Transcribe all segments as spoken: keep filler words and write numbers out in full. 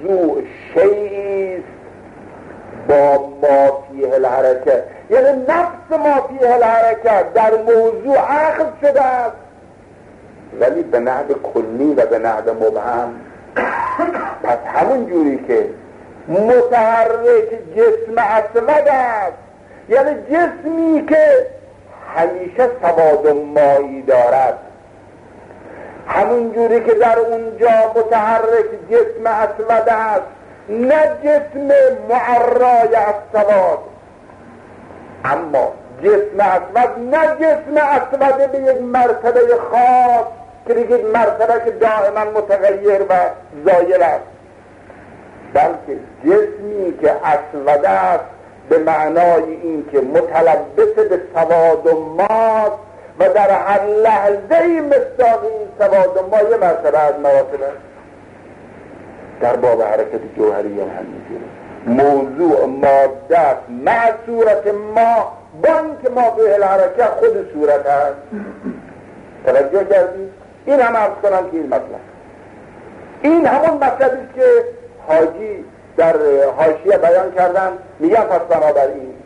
موضوع شیئی است با ما فیه الحرکت، یعنی نفس ما فیه الحرکت در موضوع اخذ شده است، ولی به نحو کلی و به نحو مبهم. پس همون جوری که متحرک جسم اسود است، یعنی جسمی که همیشه سواد مایی دارد، همون جوری که در اونجا متحرک جسم اسود است، نه جسم معرای از سواد، اما جسم اسود نه جسم اسود به یک مرتبه خاص که یک مرتبه که دائما متغیر و زایل است، بلکه جسمی که اسود است به معنای این که متلبس به سواد و ماست و در هر لحظه‌ای مصداق این سواد و ما یه مرتبه از مراتب است. در باب حرکت جوهری هم همینجوره، موضوع ماده است مع صورت ما، با اینکه ما به الحرکت خود صورت هست. توجه کردید؟ این هم عرض کنم که این مطلب، این همون مطلبی که حاجی در حاشیه بیان کردن، میگن پس بنابراین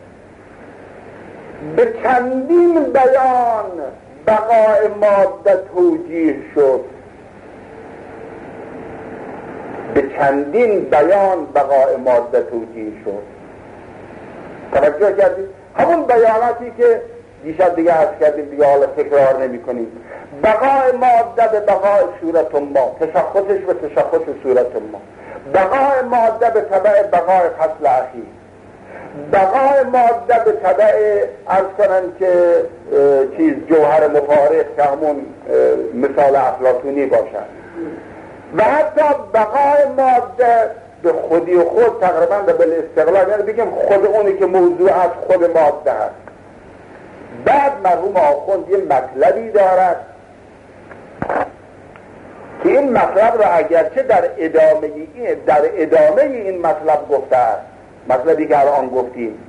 به چندین بیان بقای ماده توجیه شد، به چندین بیان بقای ماده توجیه شد. توجه کردید؟ همون بیاناتی که دیشب دیگه عرض کردیم، دیگه حالا تکرار نمی کنیم. بقای ماده به بقای صورت ما، تشخصش به تشخص صورت ما، بقای ماده به تبع بقای فصل اخیر، بقای ماده به تبع عرض کنن که چیز جوهر مفارق که همون مثال افلاطونی باشد، و حتی بقای ماده به خودی و خود تقریبا به بالاستقلال، یعنی بگیم خود اونی که موضوع از خود ماده هست. بعد مرحوم آخوند یه مطلبی دارد که این مطلب را اگرچه در ادامه این در ادامه این مطلب گفته است، مطلبی که الان گفتیم،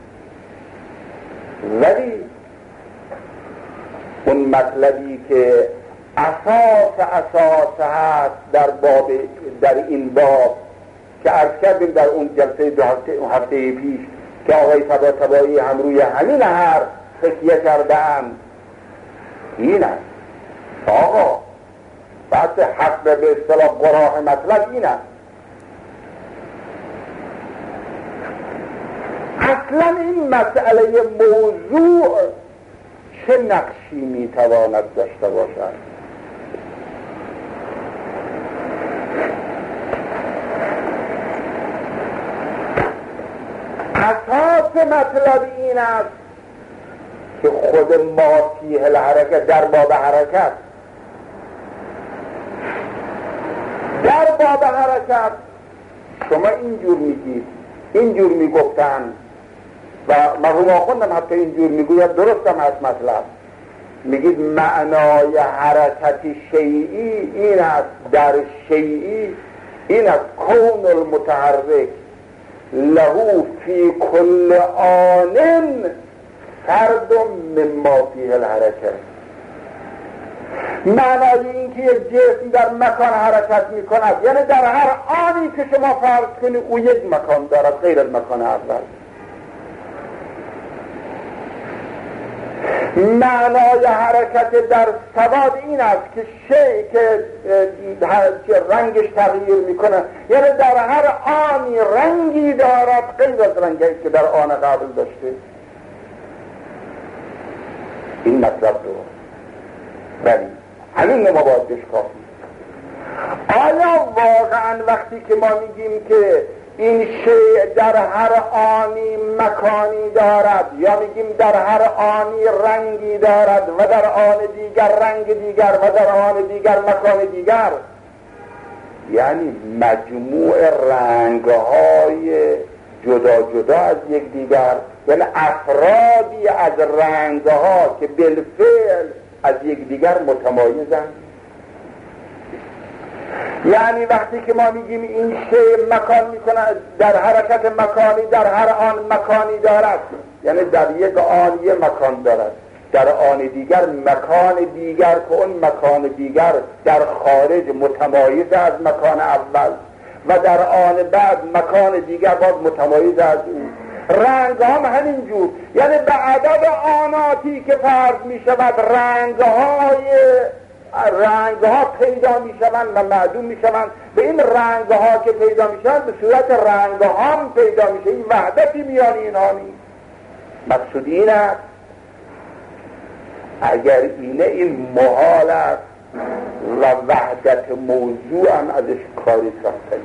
ولی اون مطلبی که اساس اساس هست در باب در این باب که عرض کردیم در اون جلسه دو هفته, هفته پیش که آقای طباطبایی هم روی همین حرف تکیه کردن، این است آقا بحث حق به اصطلاح قراح مطلب این است. اصلا این مسئله موضوع چه نقشی میتواند داشته باشد؟ اساس مطلب این است که خود ما فیه الحرکت، در باب حرکت در باب حرکت شما اینجور میگید، اینجور میگفتن و مرحوم آخوندم حتی اینجور میگوید، درست هم هست مطلب، میگید معنای حرکت شیئی این است، در شیئی این است کون المتحرک له فی کل آن فرد مما فیه الحرکت. معنای این که یک جسم در مکان حرکت میکند، یعنی در هر آنی که شما فرض کنید او یک مکان دارد غیر از مکان اول. معنای حرکت در سواد این است که شیء که رنگش تغییر میکنه، یعنی در هر آنی رنگی دارد غیر از رنگی که در آن قبل داشته. این مطلب رو ولی همین ما باید بهش کافی. آیا واقعا وقتی که ما میگیم که این شیء در هر آنی مکانی دارد، یا میگیم در هر آنی رنگی دارد و در آن دیگر رنگ دیگر و در آن دیگر مکان دیگر، یعنی مجموع رنگهای جدا جدا از یک دیگر، یعنی افرادی از رنگها که بالفعل از یک دیگر متمایزند. یعنی وقتی که ما میگیم این شیء مکان میکنه، در حرکت مکانی در هر آن مکانی دارد، یعنی در یک آن یک مکان دارد، در آن دیگر مکان دیگر که اون مکان دیگر در خارج متمایز از مکان اول، و در آن بعد مکان دیگر باز متمایز از او. رنگ هم همینجور، یعنی به عدد آناتی که فرض می شود رنگ های رنگ ها پیدا می شوند و معدوم می شوند. به این رنگ ها که پیدا می شوند به صورت رنگ ها هم پیدا می شود. این وحدتی میان اینها نیست. مقصود این است اگر اینه این محال است و وحدت موضوع هم ازش کاری ساختنی.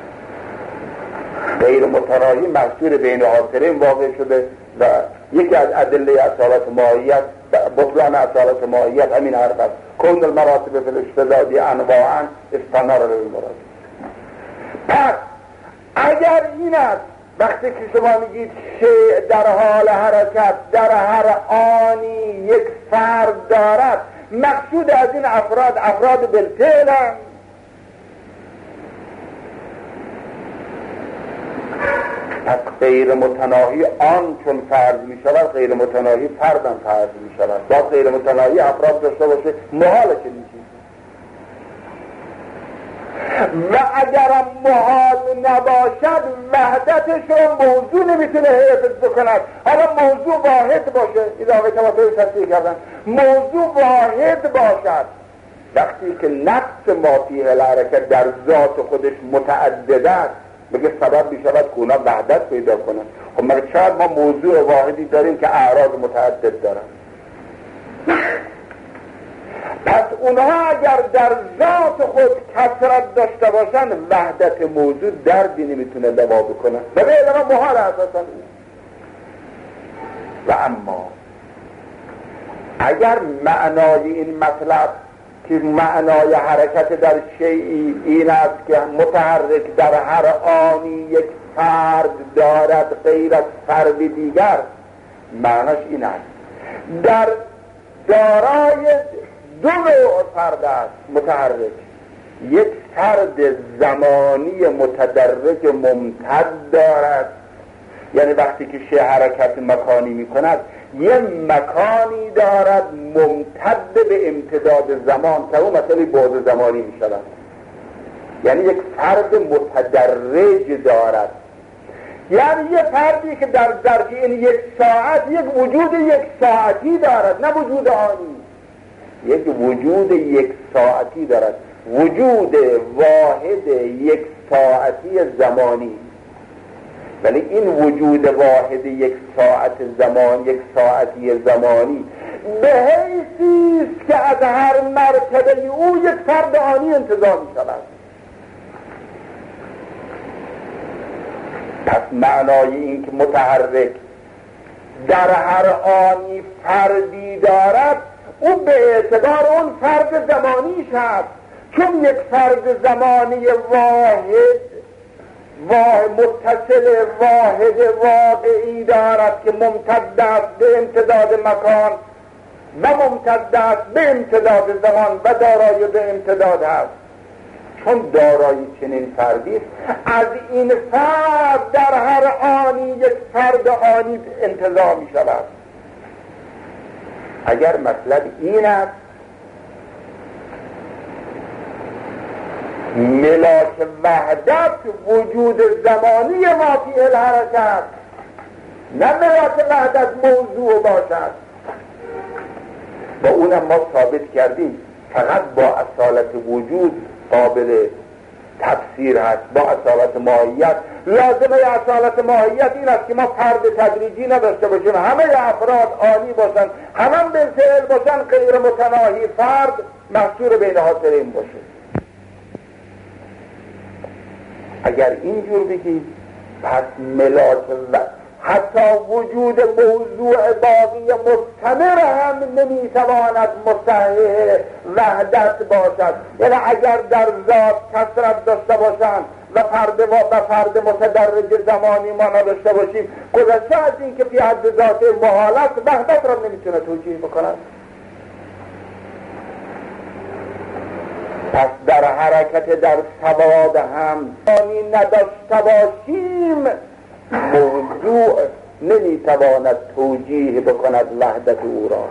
غیر متناهی محصول بین حاصلین واقع شده و یکی از ادله اصالت ماهیت بطلان اصالت ماهیت همین حرف است. کون المراتب فی الاشتداد انواعا استنار للمراتب. پس اگر این است وقتی که شما میگید شیء در حال حرکت در هر آنی یک فرد دارد، مقصود از این افراد افراد بالفعل هم. پس غیر متناهی آن چون فرض می شود غیر متناهی فردم فرض می شود. با غیر متناهی افراد داشته باشه محاله که میشه. و اگرم محال نباشد وحدتش رو موضوع نمیتونه حفظ بکند. حالا موضوع واحد باشه، این آقای طباطبایی تصدیق کردن، موضوع واحد باشد وقتی که نفس ما فیه الحرکت در ذات خودش متعدد است بگه سبب میشود که اونا وحدت پیدا کنن. خب مگه شاید ما موضوع واحدی داریم که اعراض متعدد دارن؟ پس اونها اگر در ذات خود کثرت داشته باشن وحدت موضوع دردی نمیتونه دوا بکنه و به علمه محال اساسا. و اما اگر معنای این مطلب که معنای حرکت در شیئی این است که متحرک در هر آنی یک فرد دارد غیر از فرد دیگر، معناش این است در دارای دو نوع فرد است متحرک. یک فرد زمانی متدرج ممتد دارد، یعنی وقتی که شیء حرکت مکانی می کند یه مکانی دارد ممتد به امتداد زمان که اون مثلا بعد زمانی می شود. یعنی یک فرد متدرج دارد، یعنی یه فردی که در ظرف این یک ساعت یک وجود یک ساعتی دارد، نه وجود آنی، یک وجود یک ساعتی دارد، وجود واحد یک ساعتی زمانی. ولی این وجود واحد یک ساعت زمان یک ساعتی زمانی به حیثی است که از هر مرتبه او یک فرد آنی انتظار می شود. پس معنای این که متحرک در هر آنی فردی دارد او به اعتبار اون فرد زمانی شد، چون یک فرد زمانی واحد واحد متصل واحد واقعی دارد که ممتد است به امتداد مکان و ممتد است به امتداد زمان و دارای به امتداد هست. چون دارای چنین فردی از این فرد در هر آنی یک فرد آنی انتظار می شود. اگر مطلب این است ملاک وحدت وجود زمانی ما فی الحرکت، نه ملاک وحدت موضوع باشد، با اونم ما ثابت کردیم فقط با اصالت وجود قابل تفسیر هست، با اصالت ماهیت. لازمه اصالت ماهیت این است که ما فرد تدریجی نداشته باشیم، همه افراد عالی باشن، همه بالفعل باشن، غیر متناهی فرد محصور بین حاصلین باشه. اگر اینجور بگید پس ملاک و حتی وجود موضوع باقی مستمر هم نمیتواند مصحح وحدت باشد. یعنی اگر در ذات کثرت داشته باشند و فرد و فرد متدرج زمانی ما نداشته باشیم، گذشته از این که فی حد ذات محالت وحدت را نمیتونه توجیه بکنند. پس در حرکت در سواد هم آنی نداشته باشیم موضوع نمیتواند توجیه بکند وحدت او را.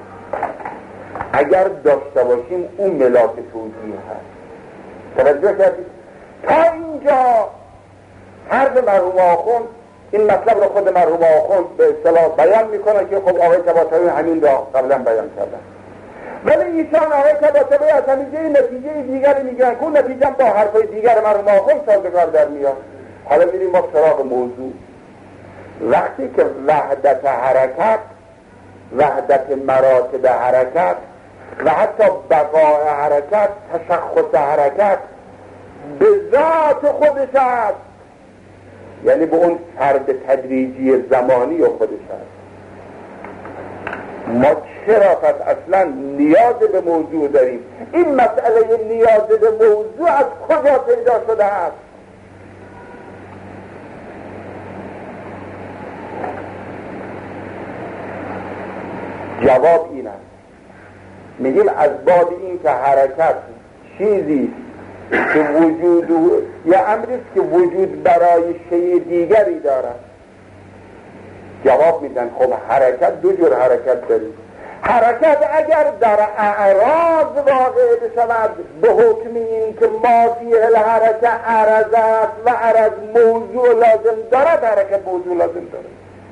اگر داشته باشیم اون ملاک توجیه هست. توجه کردید؟ تا اینجا حرف مرحوم آخوند این مطلب رو خود مرحوم آخوند به اصطلاح بیان میکنه که خب آقای طباطبایی همین را قبلا بیان کردن، ولی ایشان آقای طباطبایی از همیشه نتیجه دیگری میگن که نتیجه با حرفای دیگر مرحوم آخوند سازگار در میاد. حالا میریم ما سراغ موضوع. وقتی که وحدت حرکت، وحدت مراتب حرکت و حتی بقای حرکت، تشخص حرکت به ذات خودش است، یعنی به اون فرد تدریجی زمانی خودش است، ما چرا پس اصلا نیاز به موضوع داریم؟ این مسئله نیاز به موضوع از کجا پیدا شده است؟ جواب این است، میگیم از باب این که حرکت چیزی که وجود یا امریست که وجود برای شیء دیگری دارد. جواب میدن خب حرکت دو جور حرکت داریم. حرکت اگر در اعراض واقع بشود به حکم این که ما فیه الحرکت عرض است و عرض موضوع لازم دارد، حرکت موضوع لازم دارد.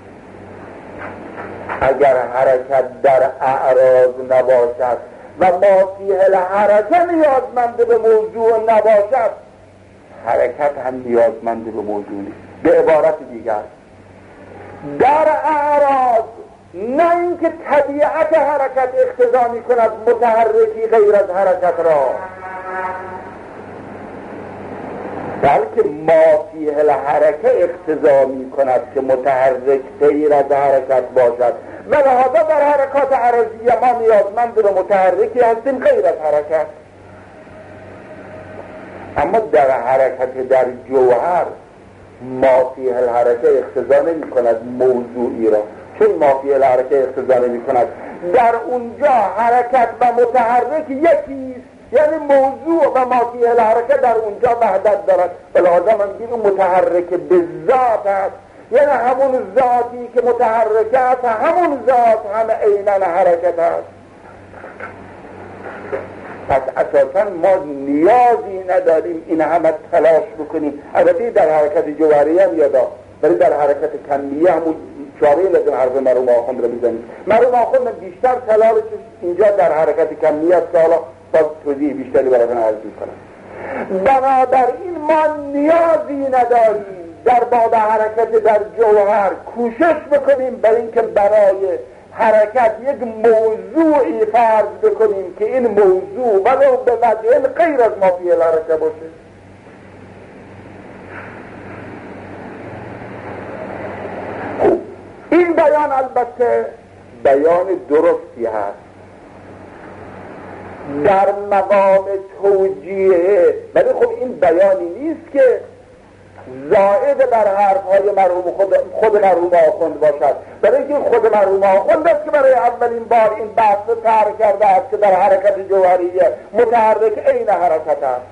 اگر حرکت در اعراض نباشد و ما فیه الحرکت نیازمند به موضوع نباشد، حرکت هم نیازمند به موضوع نیست. به عبارت دیگر در اعراض نه اینکه طبیعت حرکت اقتضا می کند متحرکی غیر از حرکت را، بلکه ما فیه الحرکت اقتضا می کند که متحرک غیر از حرکت باشد و لذا در حرکات عرضیه ما نیازمند به متحرکی هستیم غیر از حرکت. اما در حرکت در جوهر ما فیه الحرکت اقتضا نمی کند موضوعی را، چون ما فیه الحرکت اقتضا نمی کند در اونجا حرکت و متحرک یکیست، یعنی موضوع و ما فیه الحرکت در اونجا وحدت دارد. لازم من میگیم متحرک به ذات است، یعنی همون ذاتی که متحرک است همون ذات هم عیناً حرکت است. پس اساساً ما نیازی نداریم این همه تلاش بکنیم. البته در حرکت جوهری هم یادا، ولی در حرکت کمیه همون چاره لازم حرف مرحوم آخوند رو بزنیم. مرحوم آخوند بیشتر تلاش اینجا در حرکت کمیه است که حالا با توضیح بیشتری براتون عرض می‌کنم. بنابراین ما نیازی نداریم در باب حرکت در جوهر کوشش بکنیم برای اینکه برای حرکت یک موضوعی فرض بکنیم که این موضوع ولو به وجه غیر از ما فیه الحرکت باشه. این بیان البته بیان درستی هست در مقام توجیه، ولی خب این بیانی نیست که زائد بر حرفهای مرحوم خود, خود مرحوم آخوند باشد، برای اینکه خود مرحوم آخوند است که برای اولین بار این بحث رو طرح کرده است که در حرکت جوهریه متحرک عین حرکت است.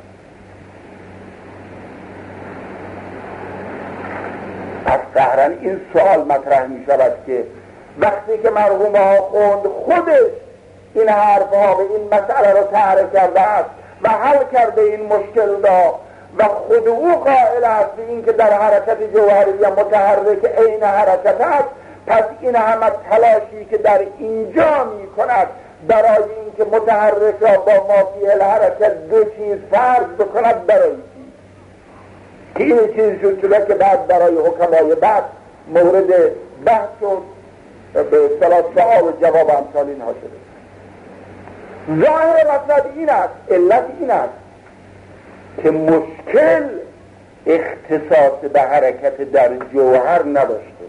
پس ظاهراً این سوال مطرح می شود که وقتی که مرحوم آخوند خودش این حرفها و این مسئله رو طرح کرده است و حل کرده این مشکل را و خود او قائل است به این که در حرکت جوهریه متحرک عین حرکت است، پس این همه تلاشی که در اینجا می کند برای این که متحرک را با ما فیه الحرکت دو چیز فرض بکند، برای که این چیز شد شده که بعد برای حکمای بعد مورد بحث و به اصطلاح سؤال و جواب امثال اینها شده. ظاهر مطلب این است، علت این است که مشکل اختصاص به حرکت در جوهر نداشته.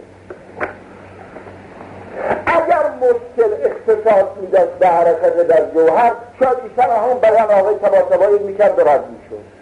اگر مشکل اختصاص میداشت به حرکت در جوهر، شاید ایشان هم بیان آقای طباطبایی میکرد و رد میشد.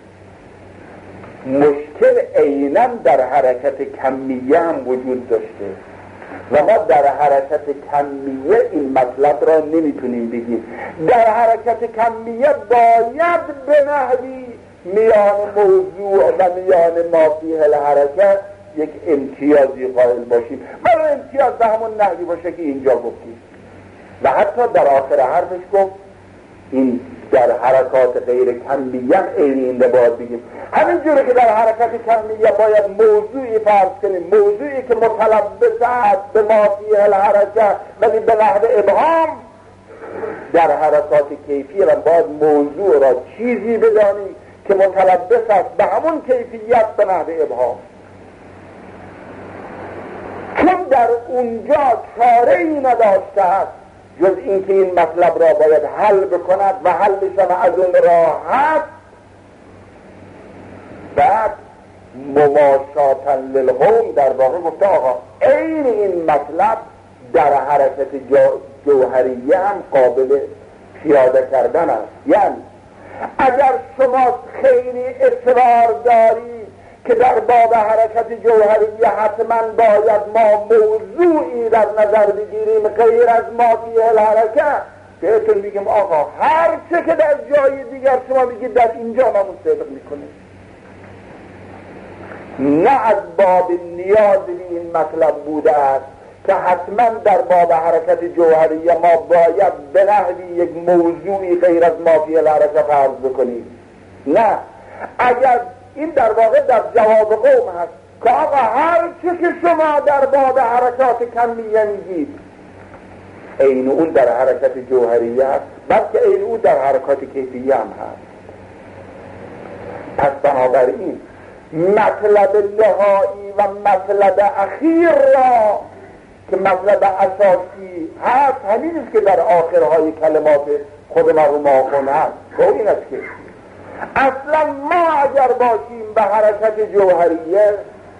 مشکل عیناً در حرکت کمیه هم وجود داشته و ما در حرکت کمیه این مطلب را نمیتونیم بگیم. در حرکت کمیه باید به نحوی میان موضوع و میان ما فیه الحرکت یک امتیازی قائل باشیم، ولی امتیاز به همون نحوی باشه که اینجا گفتیم. و حتی در آخر حرفش گفت این در حرکات غیر کمیه هم این باید بگیم. همین جوری که در حرکات کمیه باید موضوعی فرض کنیم، موضوعی که متلبس است به ما فیه الحرکه ولی به نحو ابهام، در حرکات کیفی هم باید موضوع را چیزی بدانیم که متلبس است به همون کیفیت به نحو ابهام، چون در اونجا چاره ای نداشته است جز اینکه این مطلب را باید حل بکند و حلش از اون راحت. بعد مماشاتا للقوم در واقع گفته آقا این این مطلب در حرکت جوهریه هم قابل پیاده کردن است. یعنی اگر شما خیلی اصرار داری که در باب حرکت جوهریه حتما باید ما موضوعی در نظر بگیریم غیر از ما فیه الحرکه، بهتون میگیم آقا هر چه که در جای دیگر شما میگید در اینجا ما مطابق میکنیم. نه از باب نیاز به این مطلب بوده است که حتما در باب حرکت جوهریه ما باید به نحوی یک موضوعی غیر از ما فیه الحرکه فرض بکنیم. نه، اگر این در واقع در جواب قوم هست که آقا هر چه که شما در باب حرکات کمیه میگید این اون در حرکت جوهریه هست، بلکه این اون در حرکات کیفیه هم هست. پس بنابراین مطلب نهایی و مطلب اخیر را که مطلب اساسی هست همین است که در آخرهای کلمات خود مرحوم آخوند هست. خب این است که اصلا ما اگر باشیم به حرکت جوهریه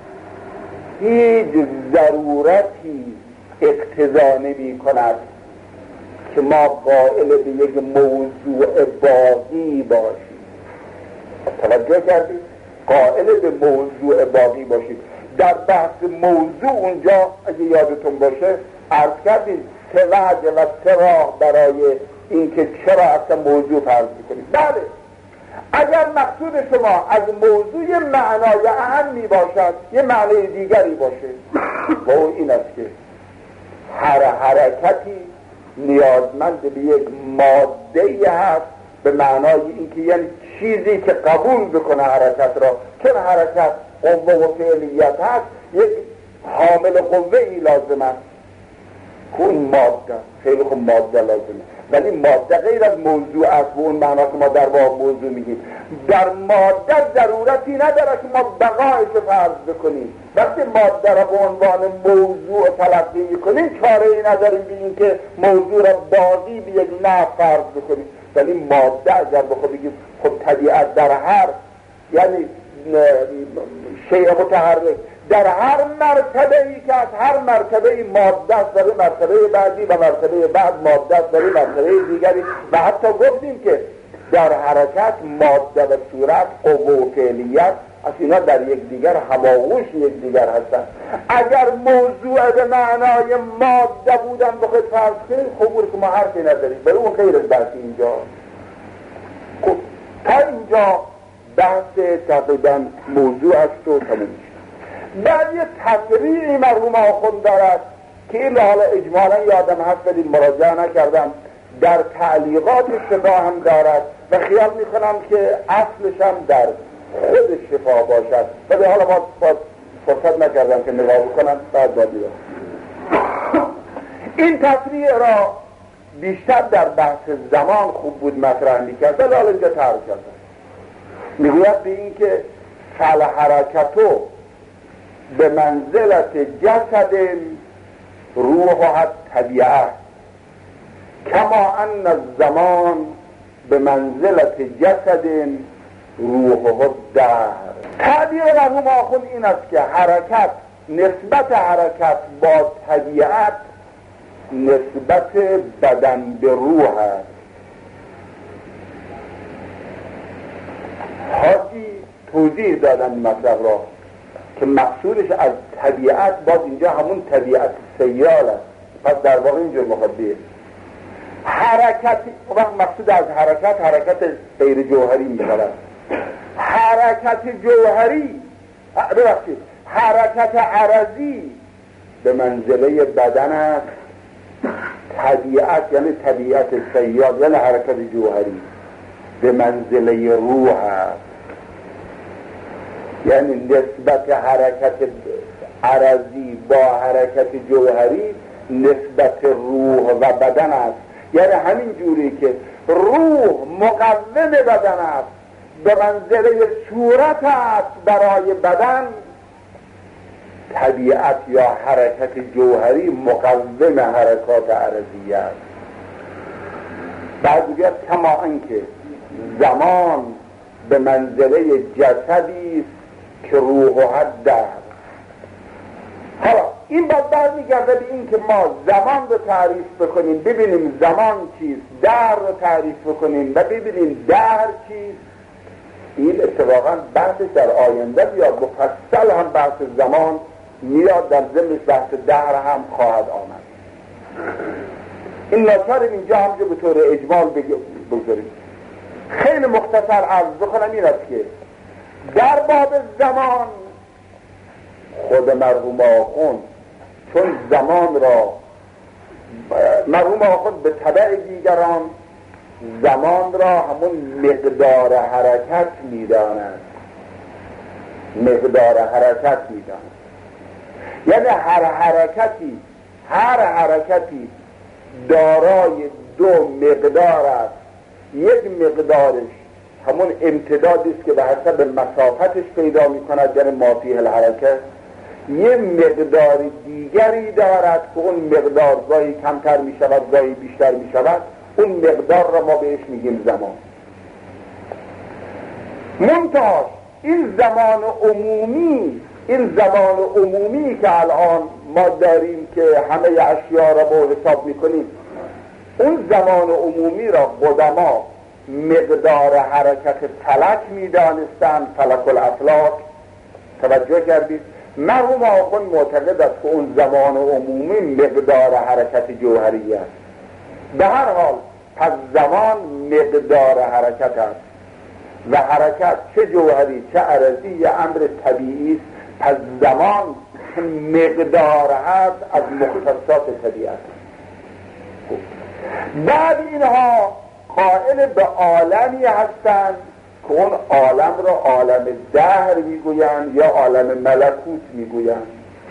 هیچ ضرورتی اقتضا نمی کند که ما قائل به یک موضوع باقی باشیم. توجه کردید؟ قائل به موضوع باقی باشیم. در بحث موضوع اونجا اگه یادتون باشه عرض کردیم سه وجه و سه راه برای اینکه چرا اصلا موضوع فرض میکنیم. بله، اگر مقصود شما از موضوع معنای اهم می باشد یه معنی دیگری باشه و اون این است که هر حرکتی نیازمند به یک ماده‌ای هست به معنای اینکه یعنی چیزی که قبول بکنه حرکت را، چون حرکت قوه و فعلیت هست یک حامل قوه‌ای لازم است. اون ماده خیلی خوب ماده لازمه، ولی ماده غیر از موضوع است و اون معنا که ما در واقع موضوع میگیم. در ماده ضرورتی نداره که ما بقایش فرض بکنیم. وقتی ماده را به عنوان موضوع تلقی میکنیم چاره ای نداریم به این که موضوع را باقی به یک نه فرض بکنیم. ولی ماده اگر بخواه بگیم خب طبیعت در هر یعنی شیء متحرک در هر مرتبه ای که از هر مرتبه ای ماده است برای مرتبه بعدی و مرتبه بعد ماده است برای مرتبه دیگری و حتی گفتیم که در حرکت ماده و صورت قوه و فعلیت از اینا در یک دیگر هماغوش یک دیگر هستن. اگر موضوع به معنای ماده بودن بخواید فرض کنید خب که ما حرفی نداریم، برای اون خیر از بحث اینجا. خب تا اینجا بحث تقریبا موضوع است و تموم میشه. بعد یه تفریعی مرحوم آخوند دارد که این حالا اجمالا یادم هست ولی مراجعه نکردم، در تعلیقات شفا هم دارد و خیال میکنم که اصلش هم در خود شفا باشد، ولی حالا ما فرصت نکردم که نگاه بکنم بعد با دیدم. این تفریع را بیشتر در بحث زمان خوب بود مطرح میکرد ولی حالا اینجا تعریف کردم. میگوید به این که فل حرکتو به منزلت جسد روح طبیعه کما ان الزمان به منزلت جسد روح الدهر. تعبیر مرحوم آخوند این است که حرکت، نسبت حرکت با طبیعت نسبت بدن به روح است. حاجی توضیح دادن مطلب را که مقصودش از طبیعت باز اینجا همون طبیعت سیال است. پس در واقع اینجور مخاطبه حرکت وقت مقصود از حرکت حرکت غیر جوهری می‌شود. حرکت جوهری ببخشید حرکت عرضی به منزله بدن است. طبیعت یعنی طبیعت سیال یعنی حرکت جوهری. به منزله روح است. یعنی نسبت حرکت عرضی با حرکت جوهری نسبت روح و بدن است. یعنی همین جوری که روح مقوم بدن است، به منزله صورت است برای بدن، طبیعت یا حرکت جوهری مقوم حرکات عرضی است. بعد دیگر کما اینکه زمان به منزله جسدی است که روح و حد است. حالا این باید برمیگرده به این که ما زمان رو تعریف بکنیم، ببینیم زمان چیست، دهر رو تعریف بکنیم و ببینیم دهر چیست. این اتفاقا بحثش در آینده یا مفصل هم بحث زمان میاد، در ضمنش بحث دهر هم خواهد آمد. این ناچار اینجا همجا به طور اجمال بگذاریم. خیلی مختصر عرض بکنم این است که در باب زمان خود مرحوم آخوند چون زمان را مرحوم آخوند به تبع دیگران زمان را همون مقدار حرکت میداند، مقدار حرکت میداند. یعنی هر حرکتی هر حرکتی دارای دو مقدار است. یک مقدارش همون امتدادی است که به حسب مسافتش پیدا میکند، یعنی ما فیه الحرکت. یه مقدار دیگری دارد که اون مقدار گاهی کمتر میشود گاهی بیشتر میشود، اون مقدار را ما بهش میگیم زمان. منتها این زمان عمومی این زمان عمومی که الان ما داریم که همه اشیاء را به حساب میکنیم، اون زمان عمومی را قدما مقدار حرکت فلک میدانستند، فلک الافلاک. توجه کردید؟ مرحوم آخوند معتقد است که اون زمان عمومی مقدار حرکت جوهری است. به هر حال پس زمان مقدار حرکت است و حرکت چه جوهری چه عرضی یه امر طبیعی است. پس زمان مقدار هست از مختصات طبیعت. بعد اینها قائل به عالمی هستند که اون عالم را عالم دهر میگویند یا عالم ملکوت میگویند.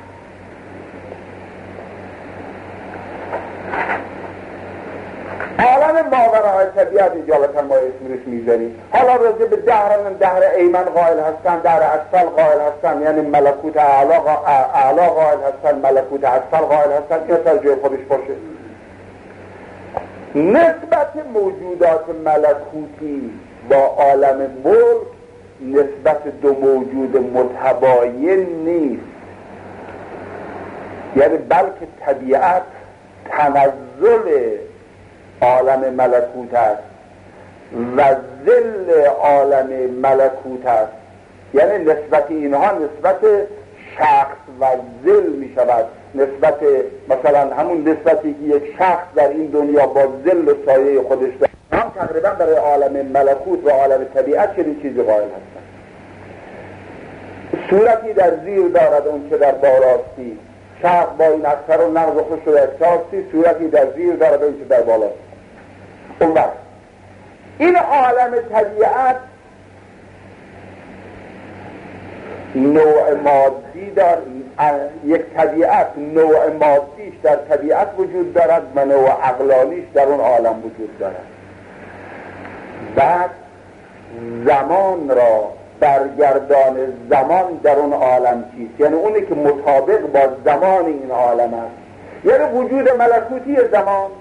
عالم ماورای طبیعت اجالتا ما اسمش میذاریم. حالا راجع به دهر دهر ایمن قائل هستن، دهر اسفل قائل هستن، یعنی ملکوت اعلا قائل هستن، ملکوت اسفل قائل هستن. این تا جای خودش باشه. نسبت موجودات ملکوتی با عالم ملک نسبت دو موجود متباین نیست، یعنی بلکه طبیعت تنزل عالم ملکوت است و ذل عالم ملکوت است. یعنی نسبت اینها نسبت شخص و ذل می شود. نسبت مثلا همون نسبتی که یک شخص در این دنیا با ذل و سایه خودش دارد، هم تقریبا برای عالم ملکوت و عالم طبیعت چنین چیزی قائل هستند. صورتی در زیر دارد اون که در بالاستی، شخص با این اکثر و نقض خوش و احساستی، صورتی در زیر دارد اون که در بالاستی. اون وقت این عالم طبیعت نوع مادی دارد. یک طبیعت نوع مادیش در طبیعت وجود دارد و نوع عقلانیش در اون عالم وجود دارد. بعد زمان را برگردان زمان در اون عالم چیست؟ یعنی اونی که مطابق با زمان این عالم است، یعنی وجود ملکوتی زمان.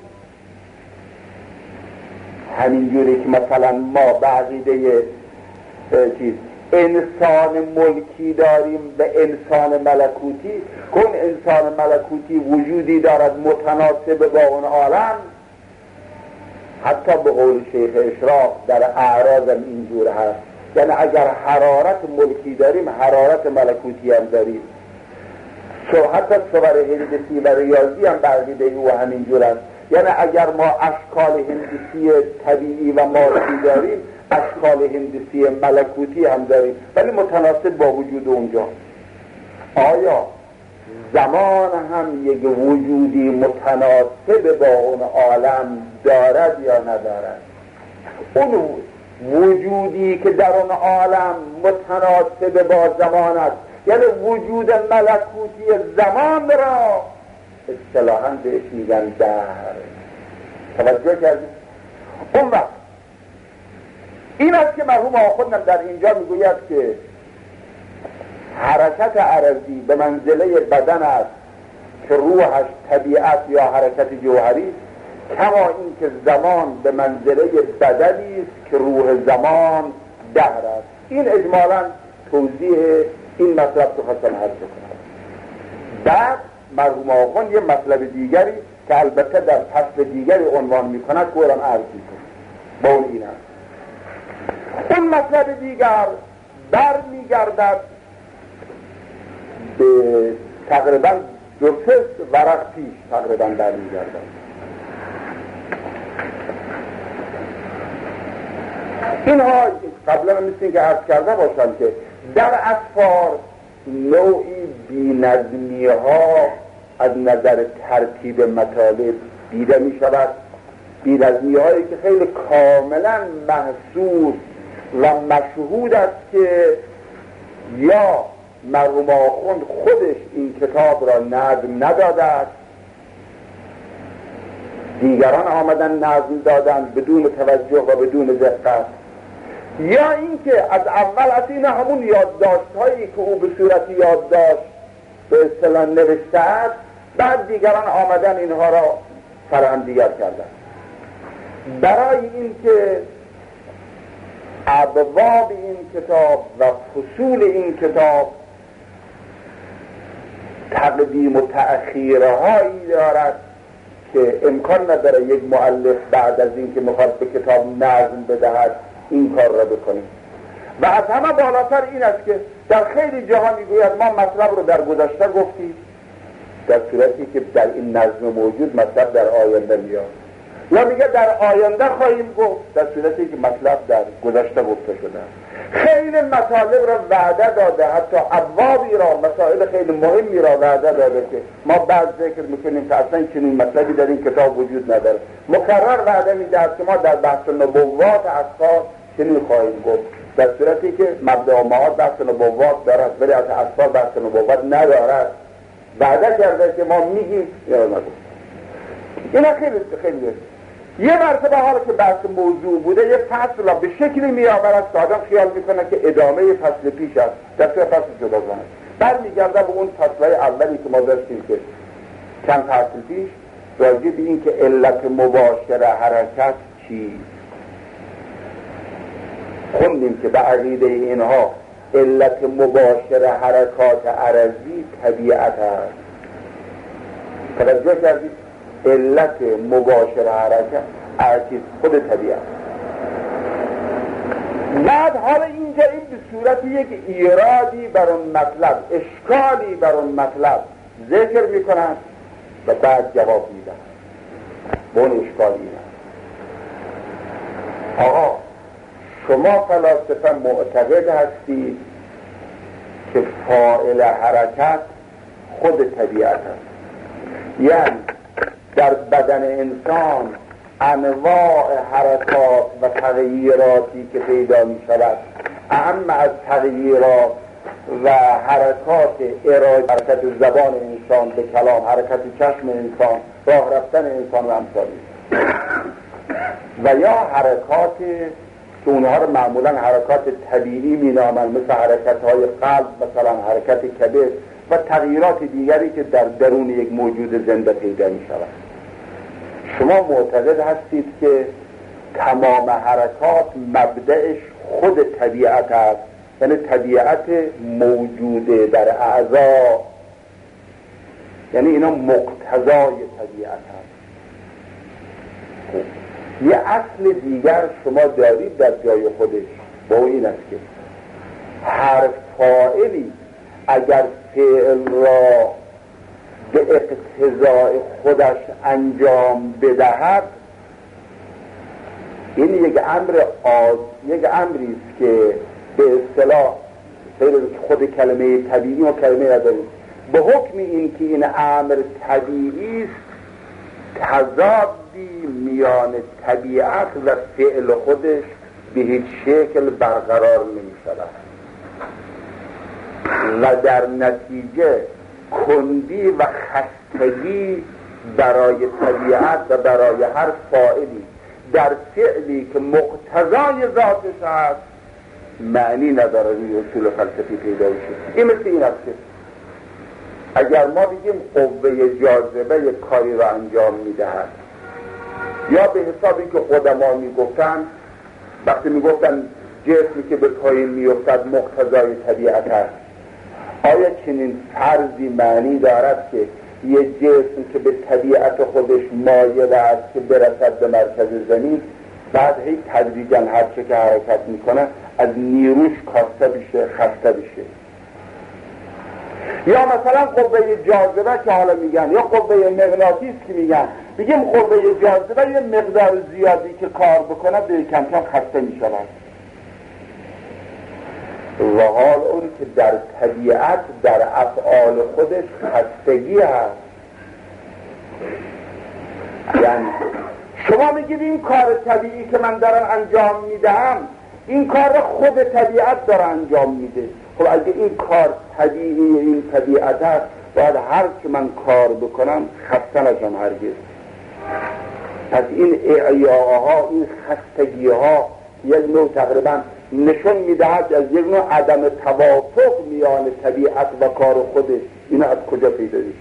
همینجوری که مثلا ما به عقیده چیز انسان ملکی داریم به انسان ملکوتی، که اون انسان ملکوتی وجودی دارد متناسب با اون عالم. حتی به قول شیخ اشراق در اعراض هم اینجور هست، یعنی اگر حرارت ملکی داریم حرارت ملکوتی هم داریم. حتی صور هندسی و ریاضی هم برقیده او همینجور هست. یعنی اگر ما اشکال هندسی طبیعی و مادی داریم، اشکال هندسی ملکوتی هم داریم، ولی متناسب با وجود اونجا. آیا زمان هم یک وجودی متناسب با اون عالم دارد یا ندارد؟ اون وجودی که در اون عالم متناسب با زمان است، یعنی وجود ملکوتی زمان را اصطلاحاً بهش میگن در. توجه کردید؟ اون وقت این است که مرحوم آخوندم در اینجا میگوید که حرکت عرضی به منزله بدن است که روحش طبیعت یا حرکت جوهری، کما این که زمان به منزله بدنی است که روح زمان دهر است. این اجمالاً توضیح این مطلب رو خواستم عرض کنم. بعد مرحوم آخوند یه مطلب دیگری که البته در فصل دیگری عنوان میکند که اونم عرض میکنم با اون این است. اون مطلب دیگر بر میگردد به تقریبا دو سه ورق پیش تقریبا بر میگردد. اینها قبلا مثل این که عرض کرده باشم که در اسفار نوعی بی‌نظمی ها از نظر ترتیب مطالب دیده می شود، بی‌نظمی هایی که خیلی کاملا محسوس و مشهود است که یا مرحوم آخوند خودش این کتاب را نظم نداده است، دیگران آمدن نظم دادن بدون توجه و بدون دقت، یا اینکه از اول از این همون یادداشت هایی که او به صورت یادداشت به اصطلاح نوشته است، بعد دیگران آمدن اینها را فراهم دیگر کردن. برای اینکه ابواب این کتاب و فصول این کتاب تقدیم و تأخیرهایی دارد که امکان نداره یک مؤلف بعد از این که میخواد به کتاب نظم بدهد این کار را بکنیم. و از همه بالاتر این است که در خیلی جاها میگوید ما مطلب رو در گذشته گفتیم، در صورتی که در این نظم موجود مطلب در آینده میاد، یا میگه در آینده خواهیم گفت در صورتی که مطلب در گذشته گفته شده. خیلی مطالب را وعده داده، حتی ابوابی را، مسائل خیلی مهمی را وعده داده که ما بعد ذکر میکنیم که اصلا چنین مطلبی در این کتاب وجود نداره. مکرر وعده میدهد که ما در بحث نبوات اسفار چنین خواهیم گفت، در صورتی که مبدا و معاد بحث نبوات دارد ولی از اسفار بحث نبوات ندارد. وعده کرده که ما میگیم یا نگفت. اینا خیلی خیلی یه مرتبه حالا که بحث موضوع بوده یه فصل را به شکلی میآورد که آدم خیال میکنه که ادامه فصل پیش است، در سه فصل جداگانه برمیگرده به اون فصلهای اولی که ما داشتیم که چند فصل پیش راجع به این که علت مباشر حرکت چیست. خوندیم که به عقیده اینها علت مباشر حرکات عرضی طبیعت است. توجه کردید؟ علت مباشر حرکت عرضی خود طبیعت. بعد حالا اینجا این به صورت یک ایرادی بر اون مطلب، اشکالی بر اون مطلب ذکر میکنند و بعد جواب میدن به اون اشکال اینه. آقا شما فلاسفه معتقد هستید که فاعل حرکت خود طبیعت است، یعنی در بدن انسان انواع حرکات و تغییراتی که پیدا می شود، اما از تغییرات و حرکات ارائه، حرکت زبان انسان به کلام، حرکت چشم انسان، راه رفتن انسان و امثالی، و یا حرکات که اونها رو معمولا حرکات طبیعی می نامند، مثل حرکت های قلب، مثلا حرکت کبد و تغییرات دیگری که در درون یک موجود زنده پیدا می شود. شما معتقد هستید که تمام حرکات مبدأش خود طبیعت است، یعنی طبیعت موجوده در اعضا، یعنی اینا مقتضای طبیعت هست. یه اصل دیگر شما دارید در جای خودش، با این است که هر فاعلی اگر فعل را به اقتضاء خودش انجام بدهد، این یک امر آز یک امری است که به اصطلاح خود کلمه طبیعی و کلمه نداریم. به حکم این که این امر طبیعی است، تضادی میان طبیعت و فعل خودش به هیچ شکل برقرار نمی شود و در نتیجه کندی و خستگی برای طبیعت و برای هر فاعلی در فعلی که مقتضای ذاتش هست معنی نداره روی اصول فلسفی پیدا بشه. این مثل این است که اگر ما بگیم قوه جاذبه یک کاری را انجام میدهد، یا به حسابی که قدما میگفتن وقتی میگفتن جسمی که به پایین میافتد مقتضای طبیعت است، آیا چنین فرضی معنی دارد که یه جسم که به طبیعت خودش مایل است که برسد به مرکز زمین بعد هی تدریجاً هر چه که حرکت میکنه از نیروش کاسته بشه، خسته بشه؟ یا مثلا قوه جاذبه که حالا میگن، یا قوه مغناطیس که میگن، بگیم قوه جاذبه یه مقدار زیادی که کار بکنه به کم کم خسته میشود، و حال اون که در طبیعت در افعال خودش خستگی هست. یعنی شما میگید این کار طبیعی که من دارم انجام میدم این کار خود طبیعت داره انجام میده. خب اگه این کار طبیعی این طبیعت هست باید هر که من کار بکنم خسته نشم هرگز. پس این اعیاها، این خستگی ها یک نوع تقریبا نشون میدهد از یک نوع عدم توافق میان طبیعت و کار خودش. این از کجا پیدا میشه؟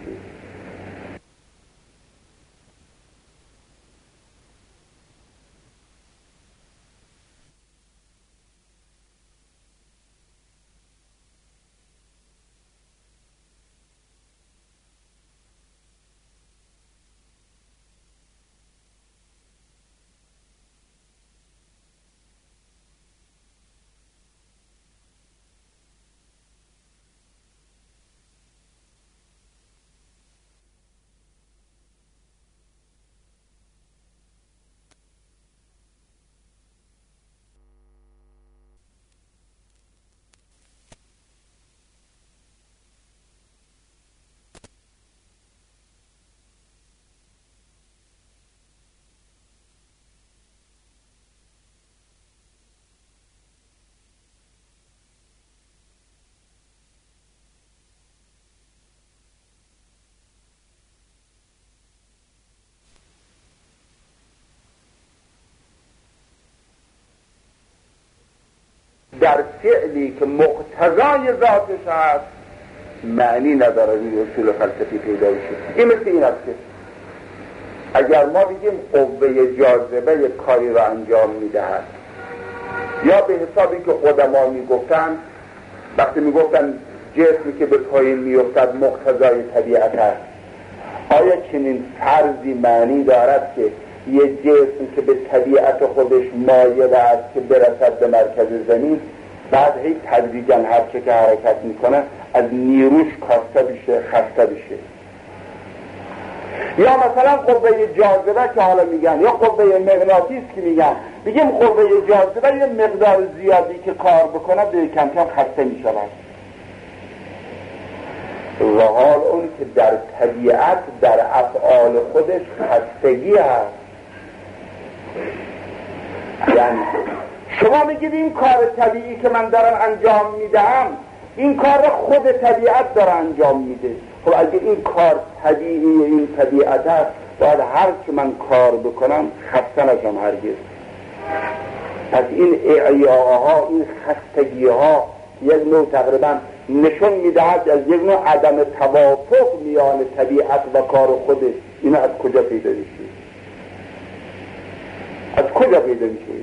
در فعلی که مقتضای ذاتش هست معنی نداره روی اصول فلسفی پیدا بشه. این مثل این است که اگر ما بگیم قوه جاذبه یک کاری را انجام میدهد، یا به حسابی که قدما میگفتن وقتی میگفتن جسمی که به پایین میافتد مقتضای طبیعت است، آیا چنین فرضی معنی دارد که یه جسم که به طبیعت خودش مایل است که برسد به مرکز زمین بعد هی تدریجاً هر چه که حرکت میکنه از نیروش کاسته بشه، خسته بشه؟ یا مثلا قوه جاذبه که حالا میگن، یا قوه مغناطیس که میگن، بگیم قوه جاذبه یه مقدار زیادی که کار بکنه به کم کم خسته میشود، و حال اون که در طبیعت در افعال خودش خستگی هست. یعنی شما میگید این کار طبیعی که من دارم انجام میدم این کار خود طبیعت داره انجام میده. خب اگه این کار طبیعی این طبیعت هست باید هر که من کار بکنم خسته نشم هرگز. پس این اعیاها، این خستگی ها یک نوع تقریبا نشون میدهد از یک نوع عدم توافق میان طبیعت و کار خودش. این از کجا پیدا میشه؟ از کجا پیدا میشه؟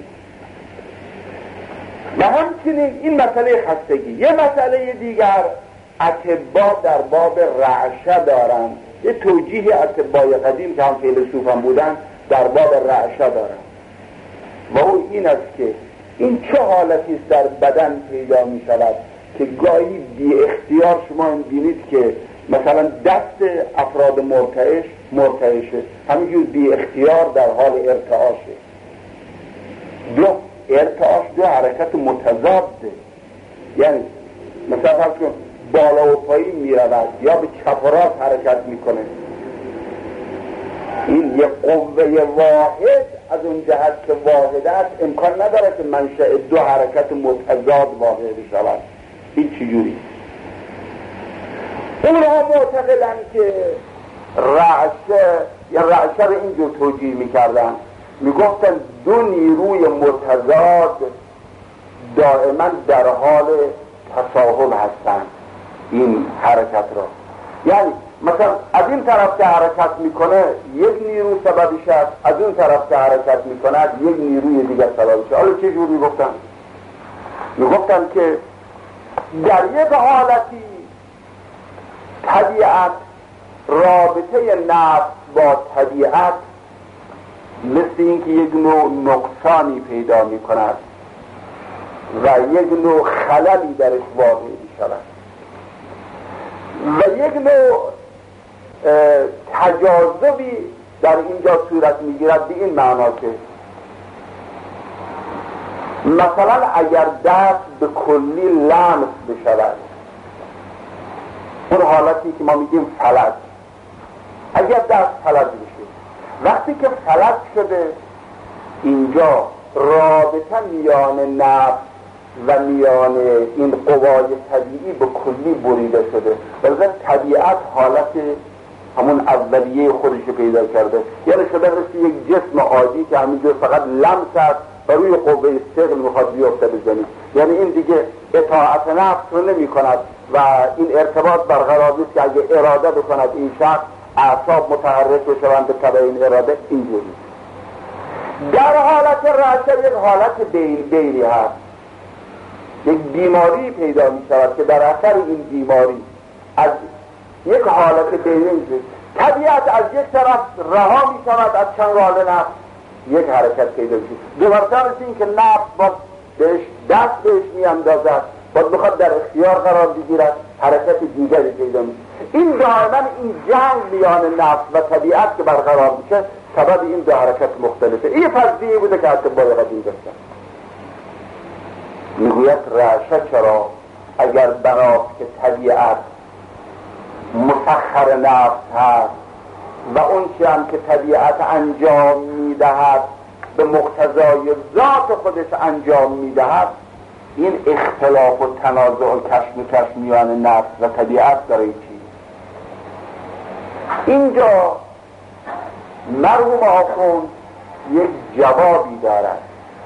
و همچنین این مسئله خستگی. یه مسئله دیگر اطباء در باب رعشه دارن، یه توجیه اطبای قدیم که هم فیلسوف هم بودن در باب رعشه دارن، و اون این است که این چه حالتی است در بدن پیدا می شود که گاهی بی اختیار شما بینید که مثلا دست افراد مرتعش مرتعشه، همینجور بی اختیار در حال ارتعاشه. دو ارتعاش دو حرکت متضاده، یعنی مثلا فرض کن بالا و پایین می رود یا به چپ و راست حرکت می کنه. این یک قوه واحد از اون جهت که واحد است امکان نداره که منشأ دو حرکت متضاد واقع بشود. این چجوری؟ اونها معتقدن که رعشه یا رعشه رو اینجور توجیه میکردن، میگفتن دو نیروی متضاد دائما در حال تصاحب هستند این حرکت را. یعنی مثلا از این طرف که حرکت میکنه یک نیرو سببش است، از اون طرف که حرکت میکنه یک نیروی دیگر سببش است. حالا چه جور میگفتن؟ میگفتن که در یک حالتی طبیعت، رابطه نفس با طبیعت مثل اینکه یک نوع نقصانی پیدا میکند و یک نوع خللی درش واقع میشود و یک نوع تجاذبی در اینجا صورت میگیرد به این معنا که مثلا اگر دست به کلی لمس بشود، اون حالتی که ما میگیم فلج، اگر دست فلج بشه، وقتی که فلج شده اینجا رابطه میان نفس و میان این قوای طبیعی به کلی بریده شده. بلکه طبیعت حالت همون اولیه خودش پیدا کرده، یعنی شده مثل یک جسم عادی که همینجور فقط لمس است و روی قوه ثقل میخواد بیفته بزنید. یعنی این دیگه اطاعت نفس رو نمی کند و این ارتباط برقرار نیست که اگه اراده بکند این شخص اعصاب متحرک بشوند به تبع این اراده. اینجوری در حالت رعشه یک حالت بین بینی هست، یک بیماری پیدا می شود که در اثر این بیماری از یک حالت بینی طبیعت از یک طرف رها می شود از چنگال نفس، یک حرکت پیدا می شود. دوباره مثل این که نفس باز بهش دست بهش می اندازد، باز بخواد در اختیار قرار بگیرد، حرکت دیگری پیدا می شود. این دائما این جنگ میان نفس و طبیعت که برقرار میشه سبب این دو حرکت مختلفه. این فرضیه بوده که حتی باید قدیم داشتن. میگوید رعشه چرا اگر بناست که طبیعت مسخر نفس هست و اون چی هم که طبیعت انجام میدهد به مقتضای ذات خودش انجام میدهد، این اختلاف و تنازع و کشم و کشم میان نفس و طبیعت داره چی؟ اینجا مرحوم آخوند یک جوابی دارد.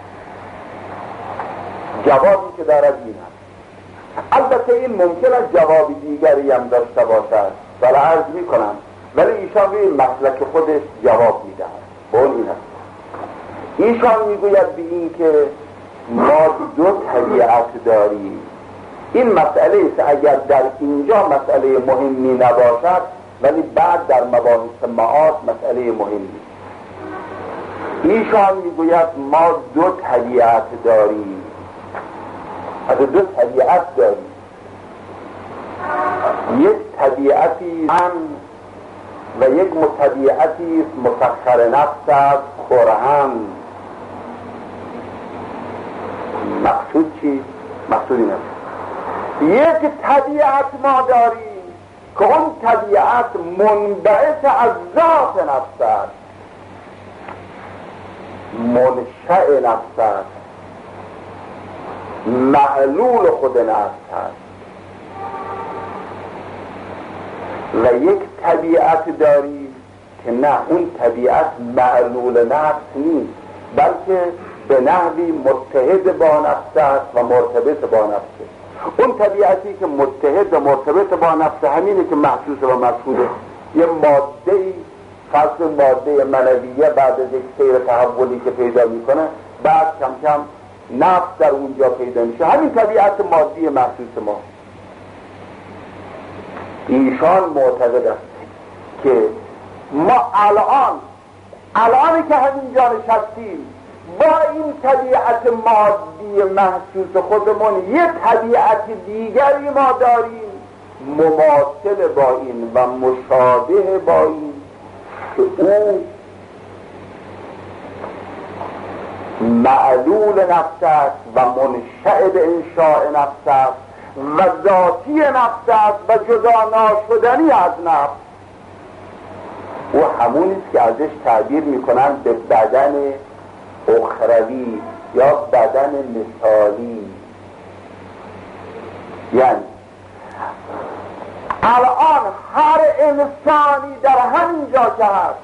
جوابی که دارد این هست. البته این ممکن است جوابی دیگری هم داشته باشد ولی عرض می کنم، ولی ایشان به مسلک خودش جواب می دهد. بول این هست. ایشان می گوید به این که ما دو طبیعت داریم. این مسئله است اگر در اینجا مسئله مهمی نباشد ولی بعد در مباحث معاد مسئله مهمی. ایشان می گوید ما دو طبیعت داریم، از دو طبیعت داریم. یک طبیعتی من و یک طبیعتی مسخر نفس است خورهم. مقصود چی؟ مقصود این است یک طبیعت ما داریم که اون طبیعت منبعث از ذات نفس است، منشأ نفس است، معلول خود نفس هست. و یک طبیعت داریم که نه، اون طبیعت معلول نفس نیست بلکه به نحوی متحد با نفس است و مرتبط با نفس. اون طبیعتی که متحد و مرتبط با نفس همینه که محسوس و مشهوده. یه ماده‌ای، خاص ماده منویه بعد از یک سیر تحولی که پیدا میکنه بعد کم کم نفس در اونجا پیدا میشه، همین طبیعت مادی محسوس ما. ایشان معتقد است که ما الان الانی که همینجا نشستیم با این طبیعت مادی محسوس خودمون یه طبیعت دیگری ما داریم مماثل با این و مشابه با این که او معلول نفس است و منشأ به انشاء نفس است و ذاتی نفس است و جدا ناشدنی از نفس. او همونیست که ازش تعبیر میکنن به بدن اخروی یا بدن مثالی. یعنی الان هر انسانی در همین جا که هست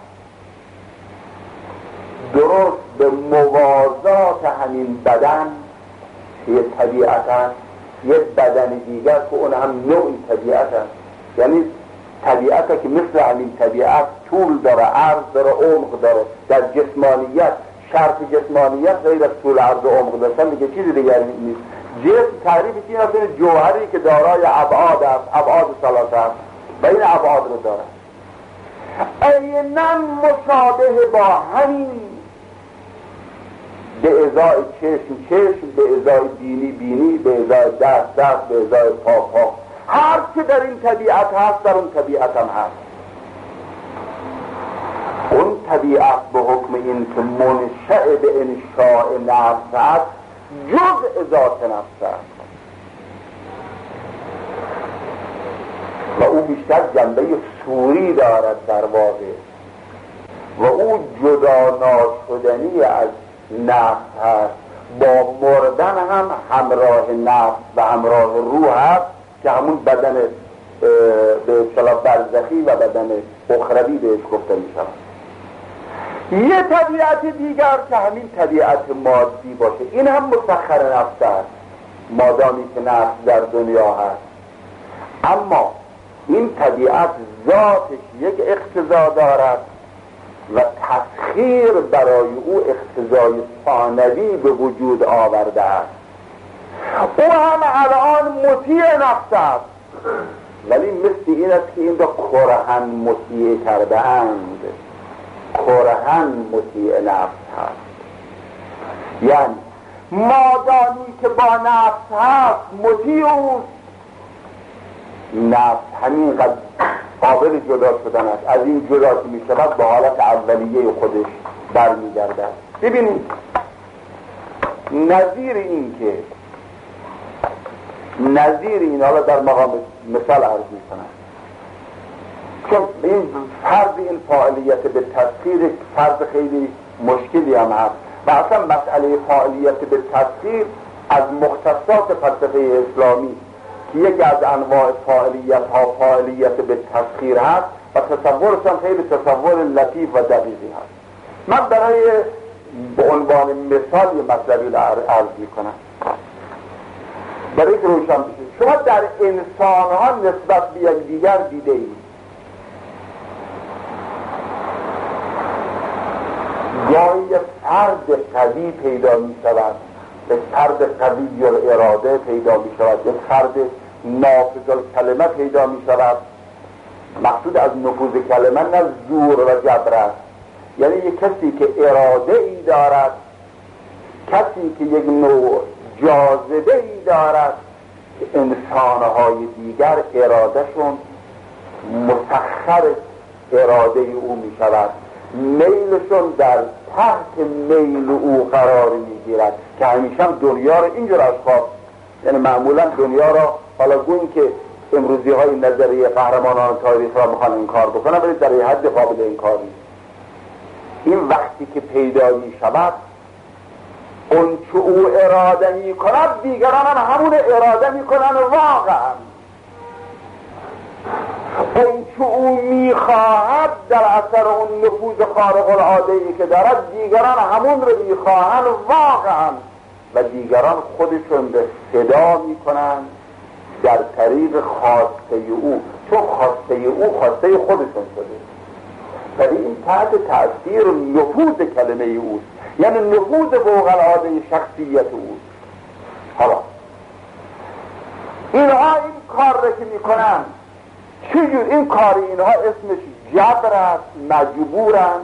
درست به موازات همین بدن یه طبیعت هست، یه بدن دیگر که اون هم نوعی طبیعت هست. یعنی طبیعت که مثل همین طبیعت طول داره، عرض داره، عمق داره. در جسمانیت شرط جسمانیت غیر از طول، عرض و عمق داشتن دیگه چیزی دیگری نیست. جسم تعریفش این است جوهری که دارای ابعاد است، ابعاد ثلاثه است و این ابعاد رو داره. عیناً مشابه با همین، به ازای چشم چشم، به ازای بینی بینی، به ازای دست دست، به ازای پا پا. هر چه در این طبیعت هست در اون طبیعت هم هست. اون طبیعت به حکم این که منشأ به انشاء نفس هست جزء ذات نفس است و او بیشتر جنبه صوری دارد در واقع و او جدا ناشدنی از نفس هست. با مردن هم همراه نفس و همراه روح هست که همون بدن به اصطلاح برزخی و بدن اخروی بهش گفته می شود. یه طبیعت دیگر که همین طبیعت مادی باشه، این هم مسخر نفس است مادامی که نفس در دنیا هست. اما این طبیعت ذاتش یک اقتضا دارد و تسخیر برای او اقتضای ثانوی به وجود آورده است. او هم الان مطیع نفس است، ولی مثل این است که این را کرهن مطیع کرده اند. کرهن مطیع نفس هست. یعنی مادامی که با نفس هست مطیع اوست، نفس همینقدر قابل جدا شدن است. از این جدا که می شود به حالت اولیه خودش برمیگردد. ببینید نظیر این که نظیر این حالا در مقام مثال عرض می کنم، چون این فرض این فاعلیت به تسخیر فرض خیلی مشکلی هم هست و اصلا مسئله فاعلیت به تسخیر از مختصات فلسفه اسلامی که یکی از انواع فاعلیت ها فاعلیت به تسخیر هست و تصورشان خیلی تصور لطیف و دقیقی هست. من برای به عنوان مثال یه مطلبی رو عرض میکنم برای که روشن بشه. شما در انسان ها نسبت به یک دیگر دیده اید گاهی فرد قوی پیدا می شود، یک فرد قوی اراده پیدا می شود، یک فرد نافذ الکلمه پیدا می شود. مقصود از نفوذ کلمه نه زور و جبر است، یعنی یک کسی که اراده ای دارد، کسی که یک نوع جاذبه ای دارد که انسانهای دیگر ارادهشون مسخر اراده او می شود، میلشون در تحت میل او قرار میگیرد که همیشه دنیا رو اینجور اشخاص، یعنی معمولا دنیا را حالا گویی که امروزی های نظریه قهرمانان تاریخ را میخوان انکار بکنن ولی در یه حد قابل انکار نیست. این وقتی که پیدا می شود اون چه او اراده می کند دیگران هم همون اراده می کنن واقعا. اون چه او می خواهد در اثر اون نفوذ خارق العاده‌ای که دارد دیگران همون رو می خواهند واقعا و دیگران خودشون به صدا می کنند در طریق خواسته او، چون خواسته او خواسته خودشون شده ولی این تحت تأثیر نفوذ کلمه اوست، یعنی نفوذ فوق العاده شخصیت اوست. حالا اینها این کار رو که میکنن چجور این کار اینها اسمش جبر است، مجبورن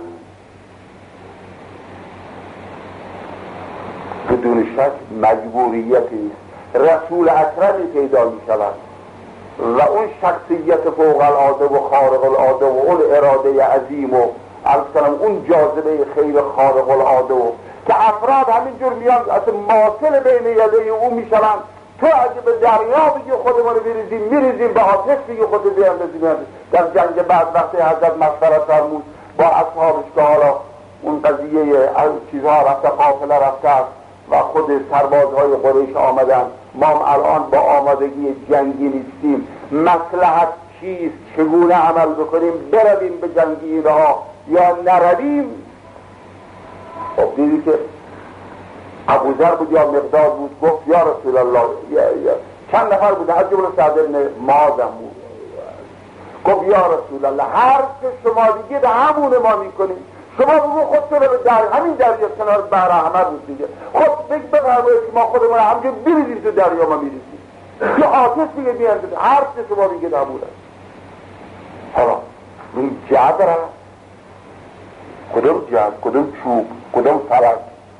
بدون شک مجبوریتی نیست. رسول اکرمی پیدا می شود و اون شخصیت فوق العاده و خارق العاده و اون اراده عظیم و البته اون جاذبه خیر خارق العاده و که افراد همینجور میان اصلا ماثل بین یده او می شوند. تو اگه به دریا بگی خودمون رو بریزیم میریزیم، به آتش بگی خودت بیاندازیم. در جنگ بعد وقتی حضرت مشورت فرمود با اصحابش که حالا اون قضیه از چیزها رفته، قافله رفته است و خود سربازهای قریش آمدن، ما الان با آمادگی جنگی نیستیم، مصلحت چیست، چگونه عمل بکنیم، برویم به جنگی اینها یا نرویم؟ خب دیدی که ابوذر بود یا مقداد بود، گفت یا رسول الله، یا یا چند نفر بود، از جمله سعد بن معاذ بود، گفت یا رسول الله هر که شما دیگه همون ما میکنیم، شما بگو خودتون رو در همین دریا کنار بحر احمر بود دیگه، خود بگو بفرمایید که ما خودمون همینجور بریزیم تو دریا، ما میریزیم یا آتش دیگه میاندازیم، هر که شما دیگه همونه. حالا این جعد را کدوم جعد، کدوم چوب، کدوم فلک؟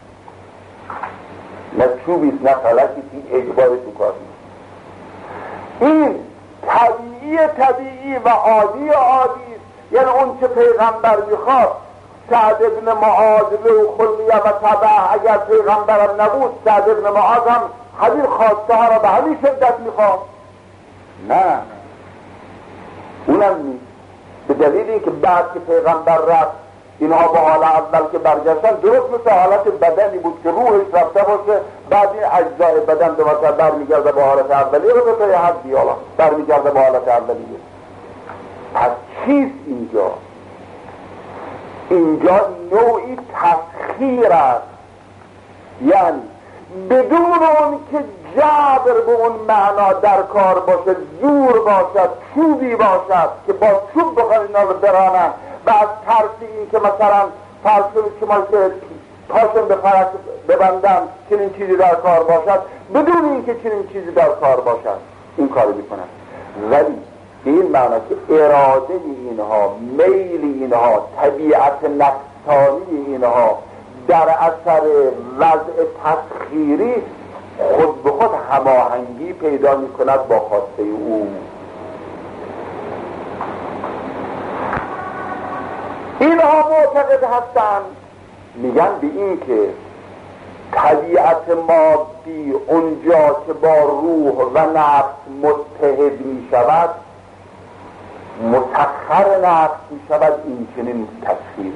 نه چوبیست نه فلکی که اجباری تو کار نیست. این طبیعی طبیعی و عادی عادی است. یعنی اون که پیغمبر میخواد، سعد ابن معاذ و خلیه و تبع، اگر پیغمبرم نبود سعد ابن معاذ هم همین خواسته ها را به همین شدت میخواد؟ نه، اونم نیست. به دلیل اینکه بعد که پیغمبر رفت اینها با حال اول که برگشتن، درست مثل حالت بدنی بود که روحش رفته باشه، بعد این اجزای بدن دوباره برمیگرده به حالت اولیه رو به حدی حالا برمیگرده به حالت اولیه. پس چیست اینجا؟ اینجا نوعی تسخیر است، یعنی بدون اون که جبر به اون معنا در کار باشه، زور باشد، چوبی باشد که با چوب بخواد اینا رو برانن، و از ترس این که مثلا فرض کنید شما که پاشون به فرق ببندن چنین چیزی در کار باشد، بدون این که چنین چیزی در کار باشد این کاری میکنن. ولی این معنی که اراده اینها، میل اینها، طبیعت نفسانی اینها در اثر وضع تسخیری خود به خود هماهنگی پیدا میکند با خواسته او. اینها معتقد هستند، میگن به این که طبیعت مادی اونجا که با روح و نفس متحد می شود، مسخر نفس می شود، این چنین تسخیر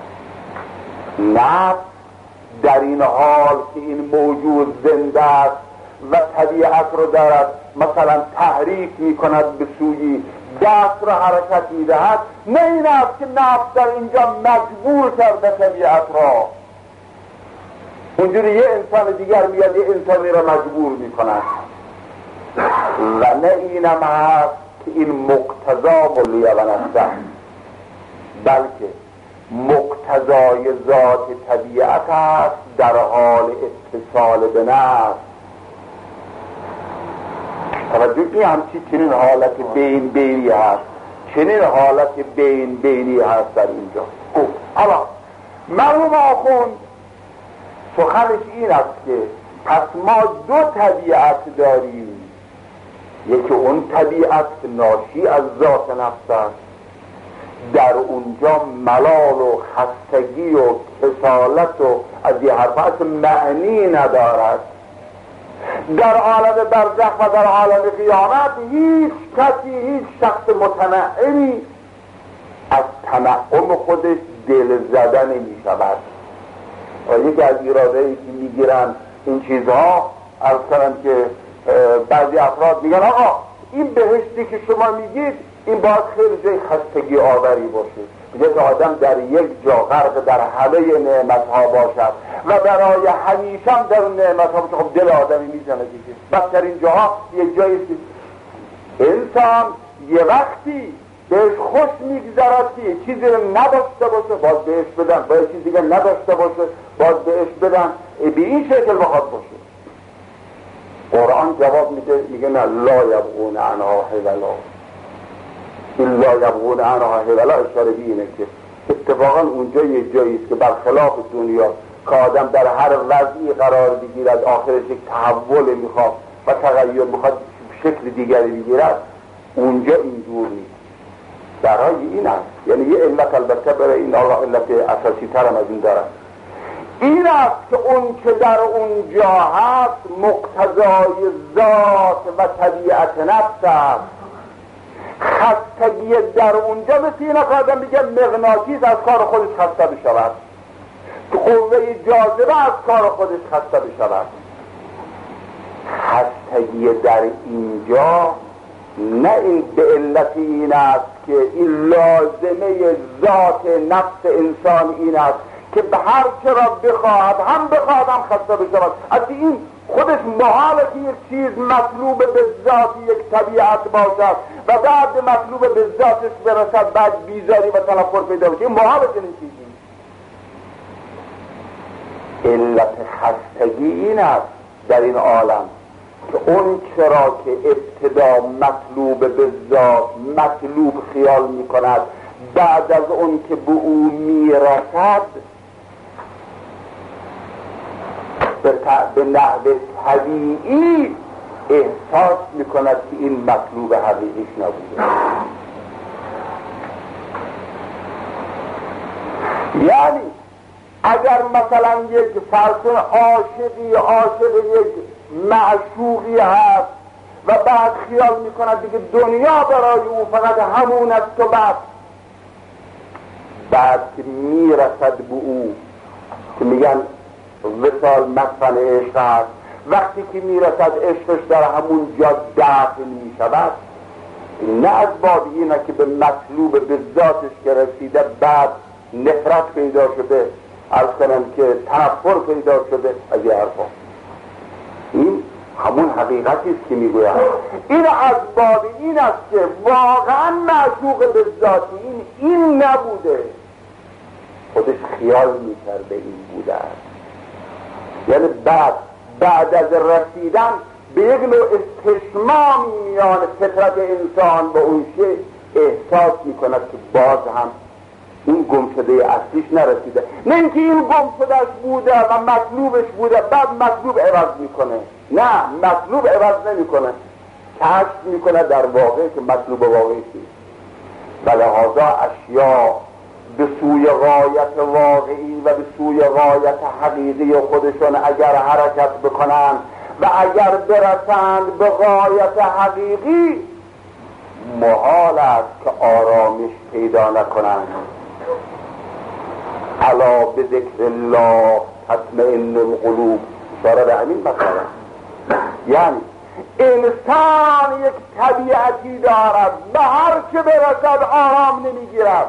نفس در این حال که این موجود زنده است و طبیعت رو دارد مثلا تحریک می کند به سوی دست را حرکت می دهد، نه این است که نفس در اینجا مجبور کرده طبیعت را، اونجوری یه انسان دیگر میاد یه انسانی را مجبور می کند، و نه اینم هست که این مقتضا ملیه و نفسه، بلکه مقتضای ذات طبیعت است در حال اتصال به نفس. توجه این همچی چنین حالت بین بینی هست، چنین حالت بین بینی هست در اینجا. خب حالا مرحوم آخوند سخنش این است که پس ما دو طبیعت داریم، یکی اون طبیعت که ناشی از ذات نفس است، در اونجا ملال و خستگی و کسالت و از یه حرفات معنی ندارد. در عالم برزخ و در عالم قیامت هیچ کسی، هیچ شخص متنعمی از تنعم خودش دل زده نمی شود. و یکی از ایراده‌ای که میگیرن این چیزها، از کنم که بعضی افراد میگن آقا این بهشتی که شما میگید این باید خیلی جای خستگی آوری باشه، میگه که آدم در یک جا غرق در همه نعمت ها باشد و برای همیشه هم در اون نعمت ها باشه. خب دل آدمی میزنه دیگه. بدترین جاها یک جایی است انسان یه وقتی بهش خوش میگذرد که چیزی رو نداشته باشه باز بهش بدن، باید چیز دیگه نداشته باشه باز بهش بدن، به این شکل بخواد باشه. قرآن جواب میده، میگه نه، لا یبغون عنها حولا، این لا یبغون عنها حولا اشاره به اینه که اتفاقا اونجا یه جایی است که برخلاف دنیا که آدم در هر وضعی قرار بگیرد آخرش یک تحول میخواد و تغییر میخواد شکل دیگری بگیرد، اونجا اینجور نیست. برای این است، یعنی یه علت البته برای این الله علت اساسی تر هم از این دارد، این است که اون که در اونجا هست مقتضای ذات و طبیعت نفس است. خستگی در اونجا مثل این که آدم بگه مغناطیس از کار خودش خسته بشود، که قوه جاذبه از کار خودش خسته بشود. خستگی در اینجا نه این به علت این است که این لازمه ذات نفس انسان این است که به هر چه را بخواهد هم بخواهد هم خسته بشود. از این خودش محاله که یک چیز مطلوب به ذات یک طبیعت باشد و بعد مطلوب به ذاتش برسد بعد بیزاری و تنفر پیدا بشه. این محاله چنین چیزی. علت خستگی این است در این عالم که اون چرا که ابتدا مطلوب به ذات مطلوب خیال می کند بعد از اون که به او می رسد به نحو طبیعی احساس می کند که این مطلوب حقیقیش نبوده. یعنی اگر مثلا یک فرسون عاشقی عاشق یک معشوقی هست و بعد خیال می کند دیگه دنیا برای او فقط همون است و بعد بعد که می رسد به او که میگن وصال مدفن عشق هست، وقتی که می رسد عشقش در همون جا دفن می شود، نه از باب اینه که به مطلوب به ذاتش که رسیده بعد نفرت پیدا شده، عرض کنم که تنفر پیدا شده از یه حرفا. این همون حقیقتی است که میگوید. این از باب این است که واقعا معشوق به ذاتی این این نبوده، خودش خیال میکرده این بوده است. یعنی بعد بعد از رسیدن به یک نوع استشمامی میان فطرت انسان با اون شی احساس میکند که باز هم این گمشده اصلیش نرسیده. نه اینکه این گمشدهش بوده و مطلوبش بوده بعد مطلوب عوض میکنه، نه مطلوب عوض نمیکنه، کشف میکنه در واقع که مطلوب واقعی چیست. و لحاظا اشیاء به سوی غایت واقعی و به سوی غایت حقیقی خودشون اگر حرکت بکنن و اگر برسند به غایت حقیقی محال است که آرامش پیدا نکنند. الا به ذکر الله تطمئن القلوب، اشاره به همین مسئله. یعنی انسان یک طبیعتی دارد به هر چه برسد آرام نمیگیرد،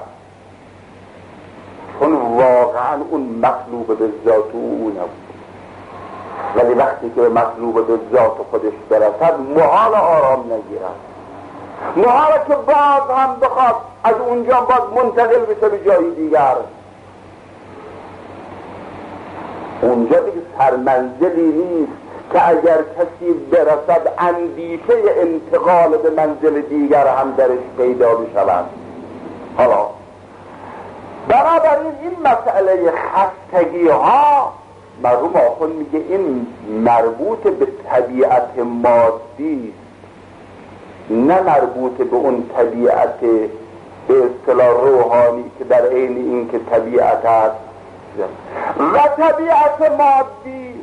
چون واقعا اون مطلوب به ذات او نبود. ولی وقتی که مطلوب به ذات خودش برسد محال آرام نگیرد، محال که باز هم بخواد از اونجا باز منتقل بشه به جایی دیگر. اونجا دیگه سرمنزلی نیست که اگر کسی برسد اندیشه انتقال به منزل دیگر هم درش پیدا بشود. حالا بنابراین این مسئله خستگی ها مرحوم آخوند میگه این مربوط به طبیعت مادی است، نه مربوط به اون طبیعت به اصطلاح روحانی که در عین این که طبیعت است. و طبیعت مادی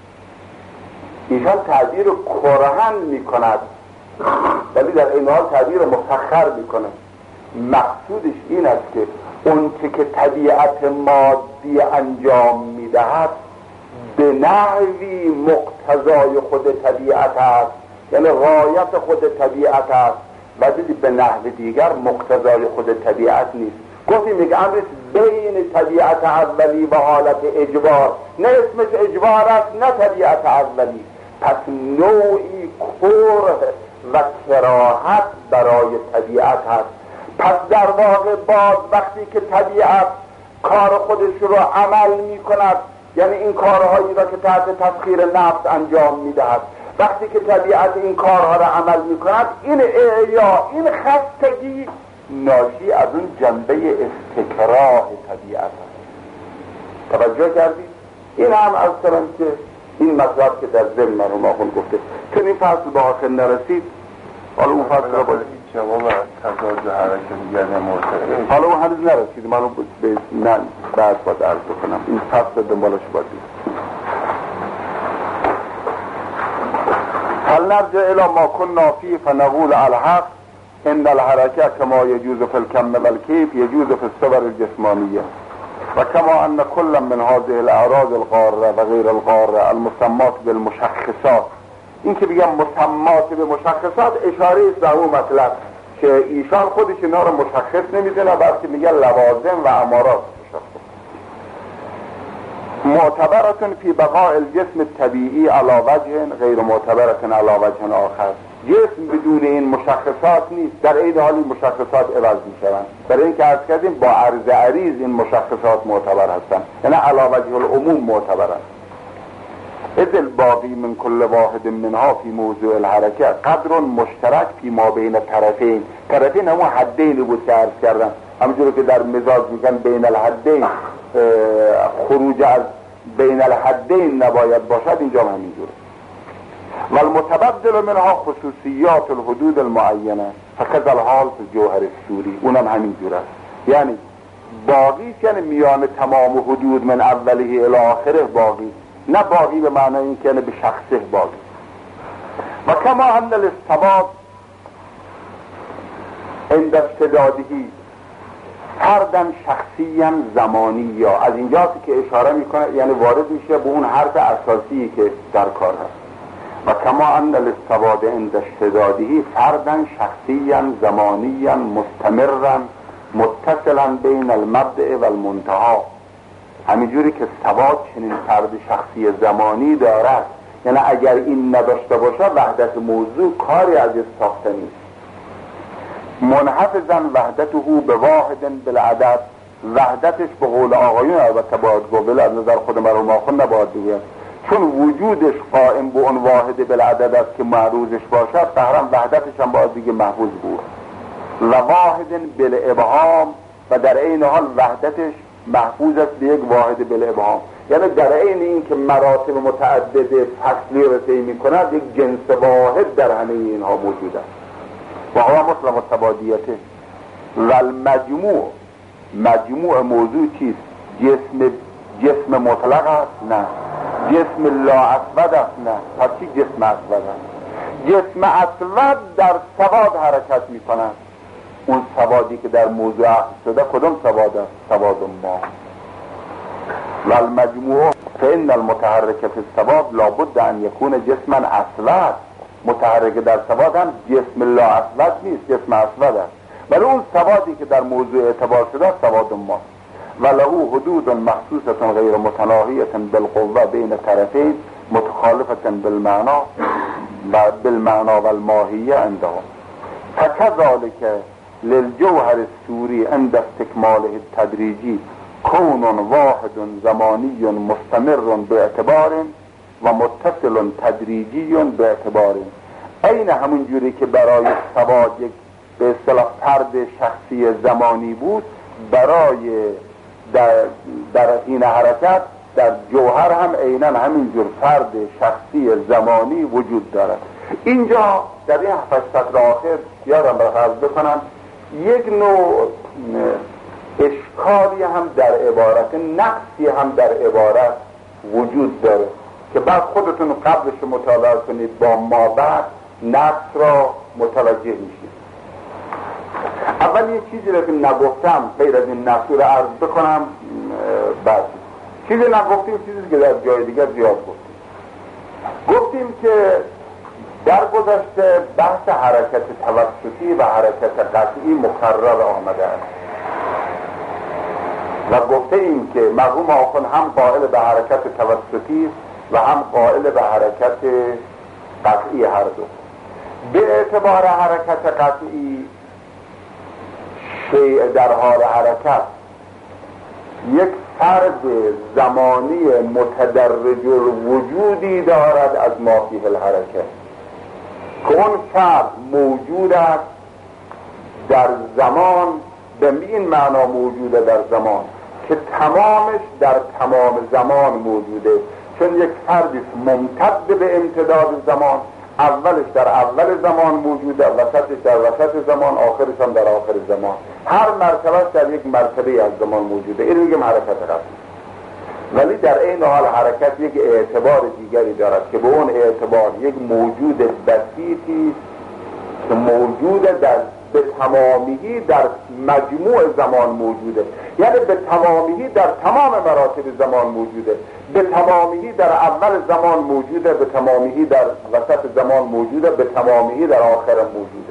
ایشان تعبیر کرهن میکند ولی در این حال تعبیر مفخر میکنه. مقصودش این است که اون چه که طبیعت مادی انجام میدهد به نحوی مقتضای خود طبیعت است، یعنی غایت خود طبیعت است، ولی به نحو دیگر مقتضای خود طبیعت نیست. گفتیم یک امرش بین طبیعت اولی و حالت اجبار، نه اسمش اجبار است نه طبیعت اولی، پس نوعی کره و کراهت برای طبیعت هست. پس در واقع باز وقتی که طبیعت کار خودش رو عمل می کند، یعنی این کارهایی را که تحت تسخیر نفس انجام می دهد، وقتی که طبیعت این کارها را عمل می کند، این اعیا، این خستگی ناشی از اون جنبه استکراه طبیعت هست. توجه کردید؟ این هم از طرف که این مطلب که در ضمن مرحوم آخوند گفته چون این فصل به آخر نرسید، حالا اون فصل را باید جواب تضاد حرکت میگرده مرتبه، حالا اون هنوز نرسید، من به من بعد باید عرض بکنم این فصل دنبالش باید دید. هل نرجع الى ما كنا فيه فنقول الحق ان الحرکت کما یجوز فی الکم والکیف یجوز فی الصور الجسمانیه. و کما ان کل من هذه الاعراض القاره و غیر القاره المسمات بالمشخصات، این که بگم مسمات به مشخصات اشاره است به اون مطلب که ایشان خودش اینا رو مشخص نمیدونه، بلکه میگه لوازم و امارات مشخص. معتبرتون فی بقاء الجسم الطبیعی علی وجه غیر معتبرتون علی وجه آخر. جسم بدون این مشخصات نیست، در این حال این مشخصات عوض میشوند. برای اینکه عرض کردیم با عرض عریض این مشخصات معتبر هستند، یعنی علی وجه العموم معتبرند. اذ الباقی من کل واحد منها فی موضوع الحرکه قدر مشترک فی ما بین طرفین. طرفین همون حدینی بود که عرض کردم، همونجور که در مزاج میگن بین الحدین، خروج از بین الحدین نباید باشد، اینجا هم همینجوره. و المتبدل منها خصوصیات الحدود المعینه فکذا الحال فی جوهر الصوری، اونم همینجوره. یعنی باقی یعنی میان تمام حدود من اوله الی آخره باقی، نه باقی به معنی این که به شخصه باقی. و کما ان الاستباد عند استدادهی فردن شخصیا زمانی، یا از اینجاست که اشاره میکنه یعنی وارد میشه به اون حرف اساسی که در کار هست. و کما ان الاستباد عند استدادهی فردن شخصیا زمانیا مستمرا متصلا بین المبدأ و المنتهی، همینجوری که استباد چنین فرد شخصی زمانی دارد، یعنی اگر این نداشته باشه وحدت موضوع کاری از ساخته نیست. منحفظا وحدته به واحد بالعدد، وحدتش به قول آقایون البته باید گفت، از نظر خود مرحوم آخوند نباید بگوید، چون وجودش قائم به اون واحد بالعدد است که معروضش باشد، قهرم وحدتش هم باید دیگه محفوظ بود. و واحد بالابهام، و در این حال وحدتش محفوظ است به یک واحد بالابهام، یعنی در این این که مراتب متعدد فصلی رسیدگی میکند یک جنس واحد در همه اینها موجود است. و هوا مثل متبادیته. و المجموع، مجموع موضوع چیست؟ جسم جسم مطلق است؟ نه. جسم لا اسود است؟ نه. پس چی جسم اسود است؟ جسم اسود در سواد حرکت میکند. اون سوادی که در موضوع عقل شده کدام سواد است؟ سواد ما. و المجموع فإن المتحرک فی السواد لابد ان یکون جسما اسود. متحرک در سواد هم جسم لا اسود نیست، جسم اسود است. ولی اون سوادی که در موضوع اعتبار شده سواد ما. و له حدود مخصوصه غیر متناهیه بالقوه بین طرفین متخالفه بالمعنا و بالمعنا و الماهیه عندهم. فكذلك للجوهر السوری عند استكماله التدریجی کون واحد زمانی مستمر باعتبار و متصل تدریجی باعتبار. این همون جوری که برای سواد یک به اصطلاح فرد شخصی زمانی بود، برای در, در این حرکت در جوهر هم عیناً همینجور فرد شخصی زمانی وجود دارد. اینجا در این هفت سطر آخر یادم را عرض بکنم یک نوع اشکالی هم در عبارت، نقصی هم در عبارت وجود داره که بعد خودتون قبلش مطالعه کنید، با ما بعد نقص را متوجه میشید. اول یه چیزی رو که نگفتم غیر از این نقص رو عرض بکنم، بعد چیزی نگفتیم چیزی که در جای دیگر زیاد گفتیم. گفتیم که در گذشته بحث حرکت توسطی و حرکت قطعی مکرر آمده است و گفته ایم که مرحوم آخوند هم قائل به حرکت توسطی و هم قائل به حرکت قطعی هر دو. به اعتبار حرکت قطعی شیء در حال حرکت یک فرد زمانی متدرج الوجودی دارد از ما فیه الحرکت، که اون فرد موجود است در زمان، به این معنا موجوده در زمان که تمامش در تمام زمان موجوده، چون یک فردی ممتد به امتداد زمان، اولش در اول زمان موجوده، وسطش در وسط زمان، آخرش هم در آخر زمان، هر مرتبه در یک مرتبه از زمان موجوده. این میگم حرکت قطعی. ولی در این حال حرکت یک اعتبار دیگری دارد که به اون اعتبار یک موجود بسیطی که موجود در به تمامی در مجموع زمان موجوده، یعنی به تمامی در تمام مراتب زمان موجوده، به تمامی در اول زمان موجوده، به تمامی در وسط زمان موجوده، به تمامی در آخر موجوده.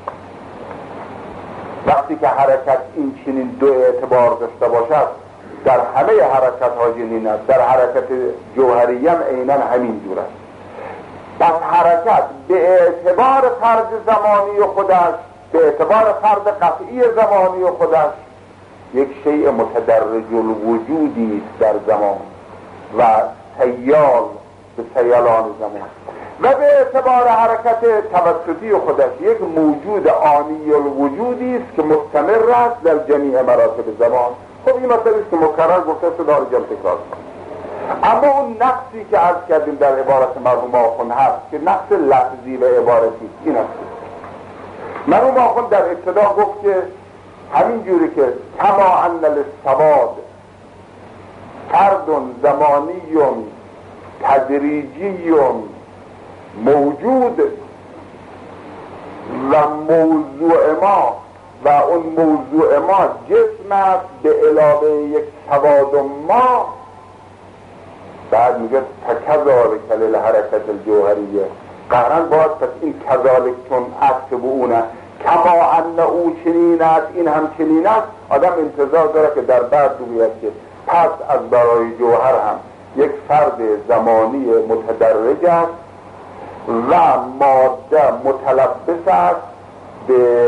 وقتی که حرکت این چنین دو اعتبار داشته باشد، در همه حرکت ها چنین است، در حرکت جوهری هم عیناً همین جور است. پس حرکت به اعتبار فرد زمانی خودش، به اعتبار فرد قطعی زمانی خودش، یک شیء متدرج الوجودی است در زمان و سیال به سیالان زمان، و به اعتبار حرکت توسطی خودش یک موجود آنی الوجودی است که مستمر است در جمیع مراتب زمان. خب این مسئله است که مکرر گفته شده، داره جمع تکرار کنه. اما اون نقصی که عرض کردیم در عبارت مرحوم آخوند هست که نقص لفظی و عبارتی، این است. مرحوم آخوند در ابتدا گفت که همین جوری که کما ان الاستباد فرد زمانی تدریجی موجود و موضوع ما و اون موضوع ما جسم است به علاوه یک سواد ما، بعد میگه فکذالک الحرکت الجوهریه، قهرن باید پس این کذالک چون عکس به اونه، کما ان او چنین است این هم چنین است، آدم انتظار داره که در بعد بگوید که پس از برای جوهر هم یک فرد زمانی متدرج است و ماده متلبس است به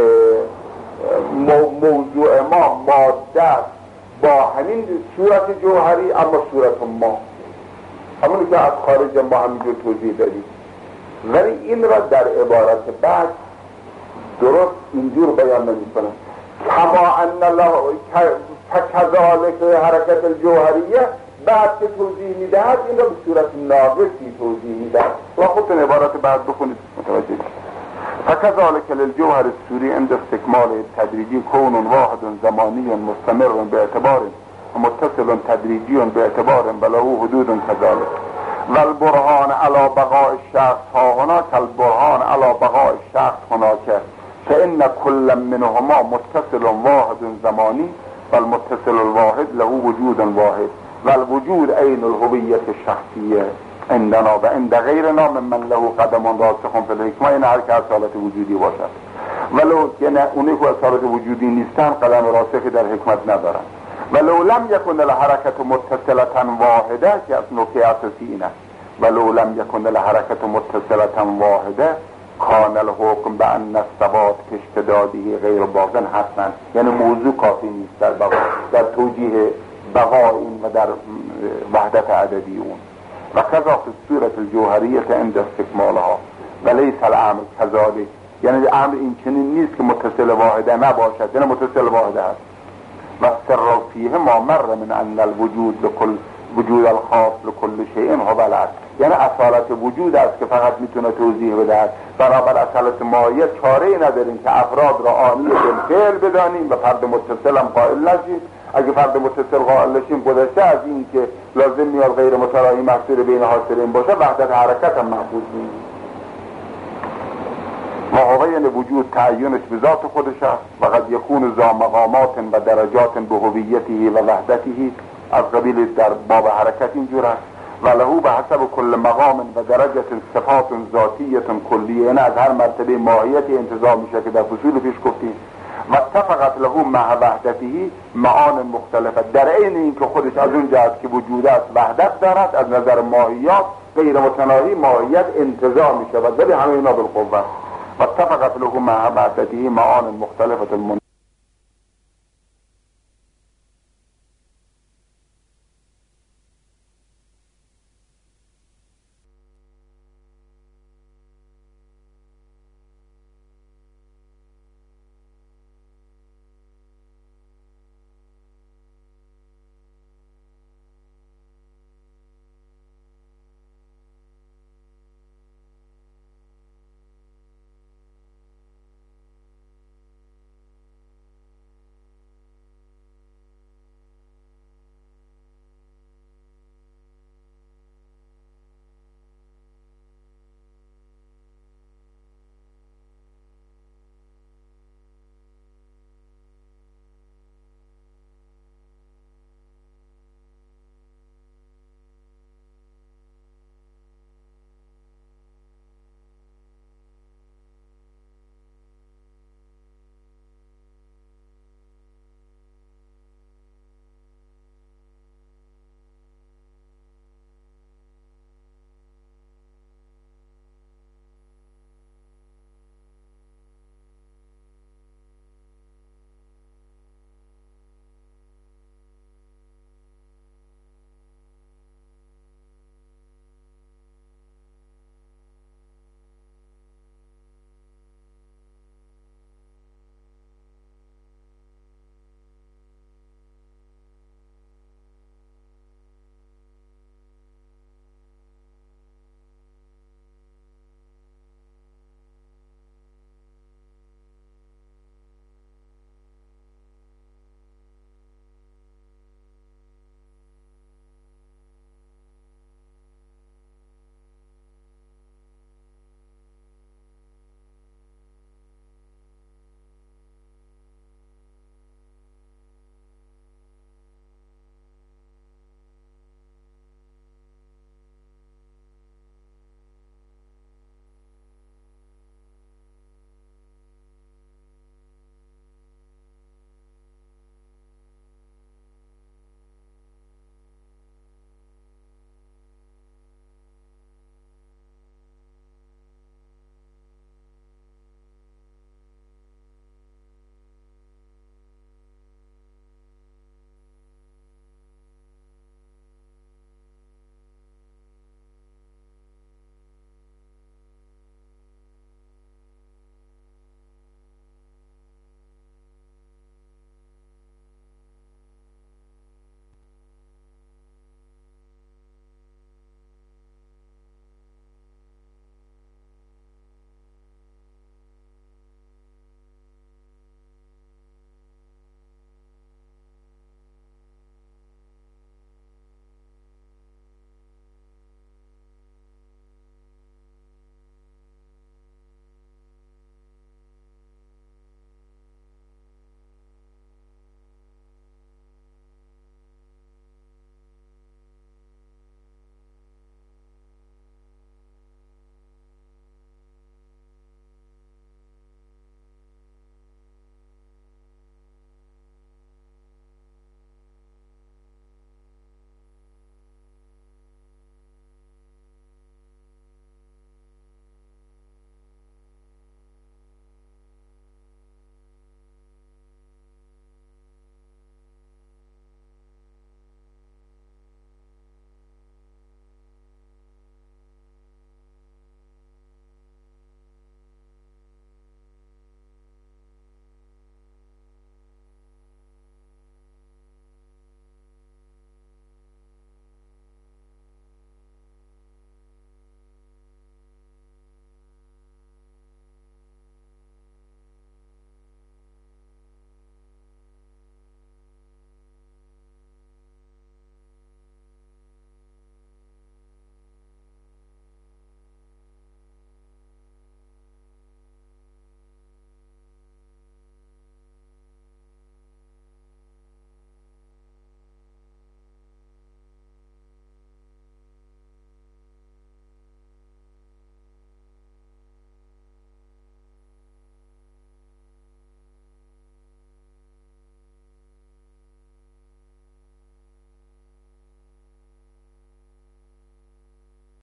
موضوع ما، ماده با همین صورت جوهری اما صورت ما، همونی که از خارج ما همینجور توضیح دادیم. ولی این را در عبارت بعد درست اینجور بیان نمی کنه، کما ان له کذالک حرکت الجوهریه، بعد که توضیح میدهد این را به صورت ناقصی توضیح میدهد. و خودتون عبارت بعد بخونید متوجه فکذالک للجوهر السوری عند استکمال تدریجی کون واحد زمانی مستمر به اعتبار متصل تدریجی به اعتبار بله حدود کذالک و البرهان علی بقاء الشخص ها هنا کالبرهان علی بقاء الشخص هناک فإن كل منهما متصل واحد زمانی والمتصل الواحد له وجود واحد والوجود عین الهویت الشخصیه عندنا و عند غیرنا ممن له قدم راسخ فی الحکمه، این هر که اصالت وجودی باشد، ولو یعنی اونی که اصالت وجودی نیستن قدم راسخی در حکمت ندارن. ولو لم یکن الحرکت متصلتا واحده، که از نکته اساسی این است، ولو لم یکن الحرکت متصلتا واحده کان الحکم بان الثبات کاشتداده غیر باقن حتما، یعنی موضوع کافی نیست در بقا، در توجیه بقا این و در وحدت عددی اون. و کذا فی الصورت الجوهریه عند استکمالها ولیس الامر کذالک، یعنی امر این چنین نیست که متصل واحده نباشد، یعنی متصل واحده است. و سر فیه ما مر من ان الوجود لكل وجود الخاص لكل شیء هو العدل، یعنی اصالت وجود است که فقط میتونه توضیح بدهد، برابر اصالت ماهیت چاره‌ای نداریم که افراد را آنی بالفعل بدانیم و فرد متصل هم قائل نشیم. اگه فرد متصل قائل نشیم گذشته از این که لازم میاد غیر مترائی محصور بین حاصلین باشه، وحدت حرکت هم محفوظ نیست. ماهوین وجود تعیینش به ذات خودش است و قد یکون ذا مقامات و درجات به هویته و وحدته، از قبیل در باب حرکت اینجور است. و له به حسب کل مقام و درجه صفات ذاتیه کلیه، این از هر مرتبه ماهیتی انتزاع میشه که در فصول پیش گفتیم. و اتفقت له مع وحدته معان مختلفه، در عین این که خودش از اون جهت که وجود است وحدت دارد، از نظر ماهیات غیر متناهی ماهیت انتزاع میشه، ولی همه اینا بالقوه. و اتفقت له مع وحدته معان مختلفه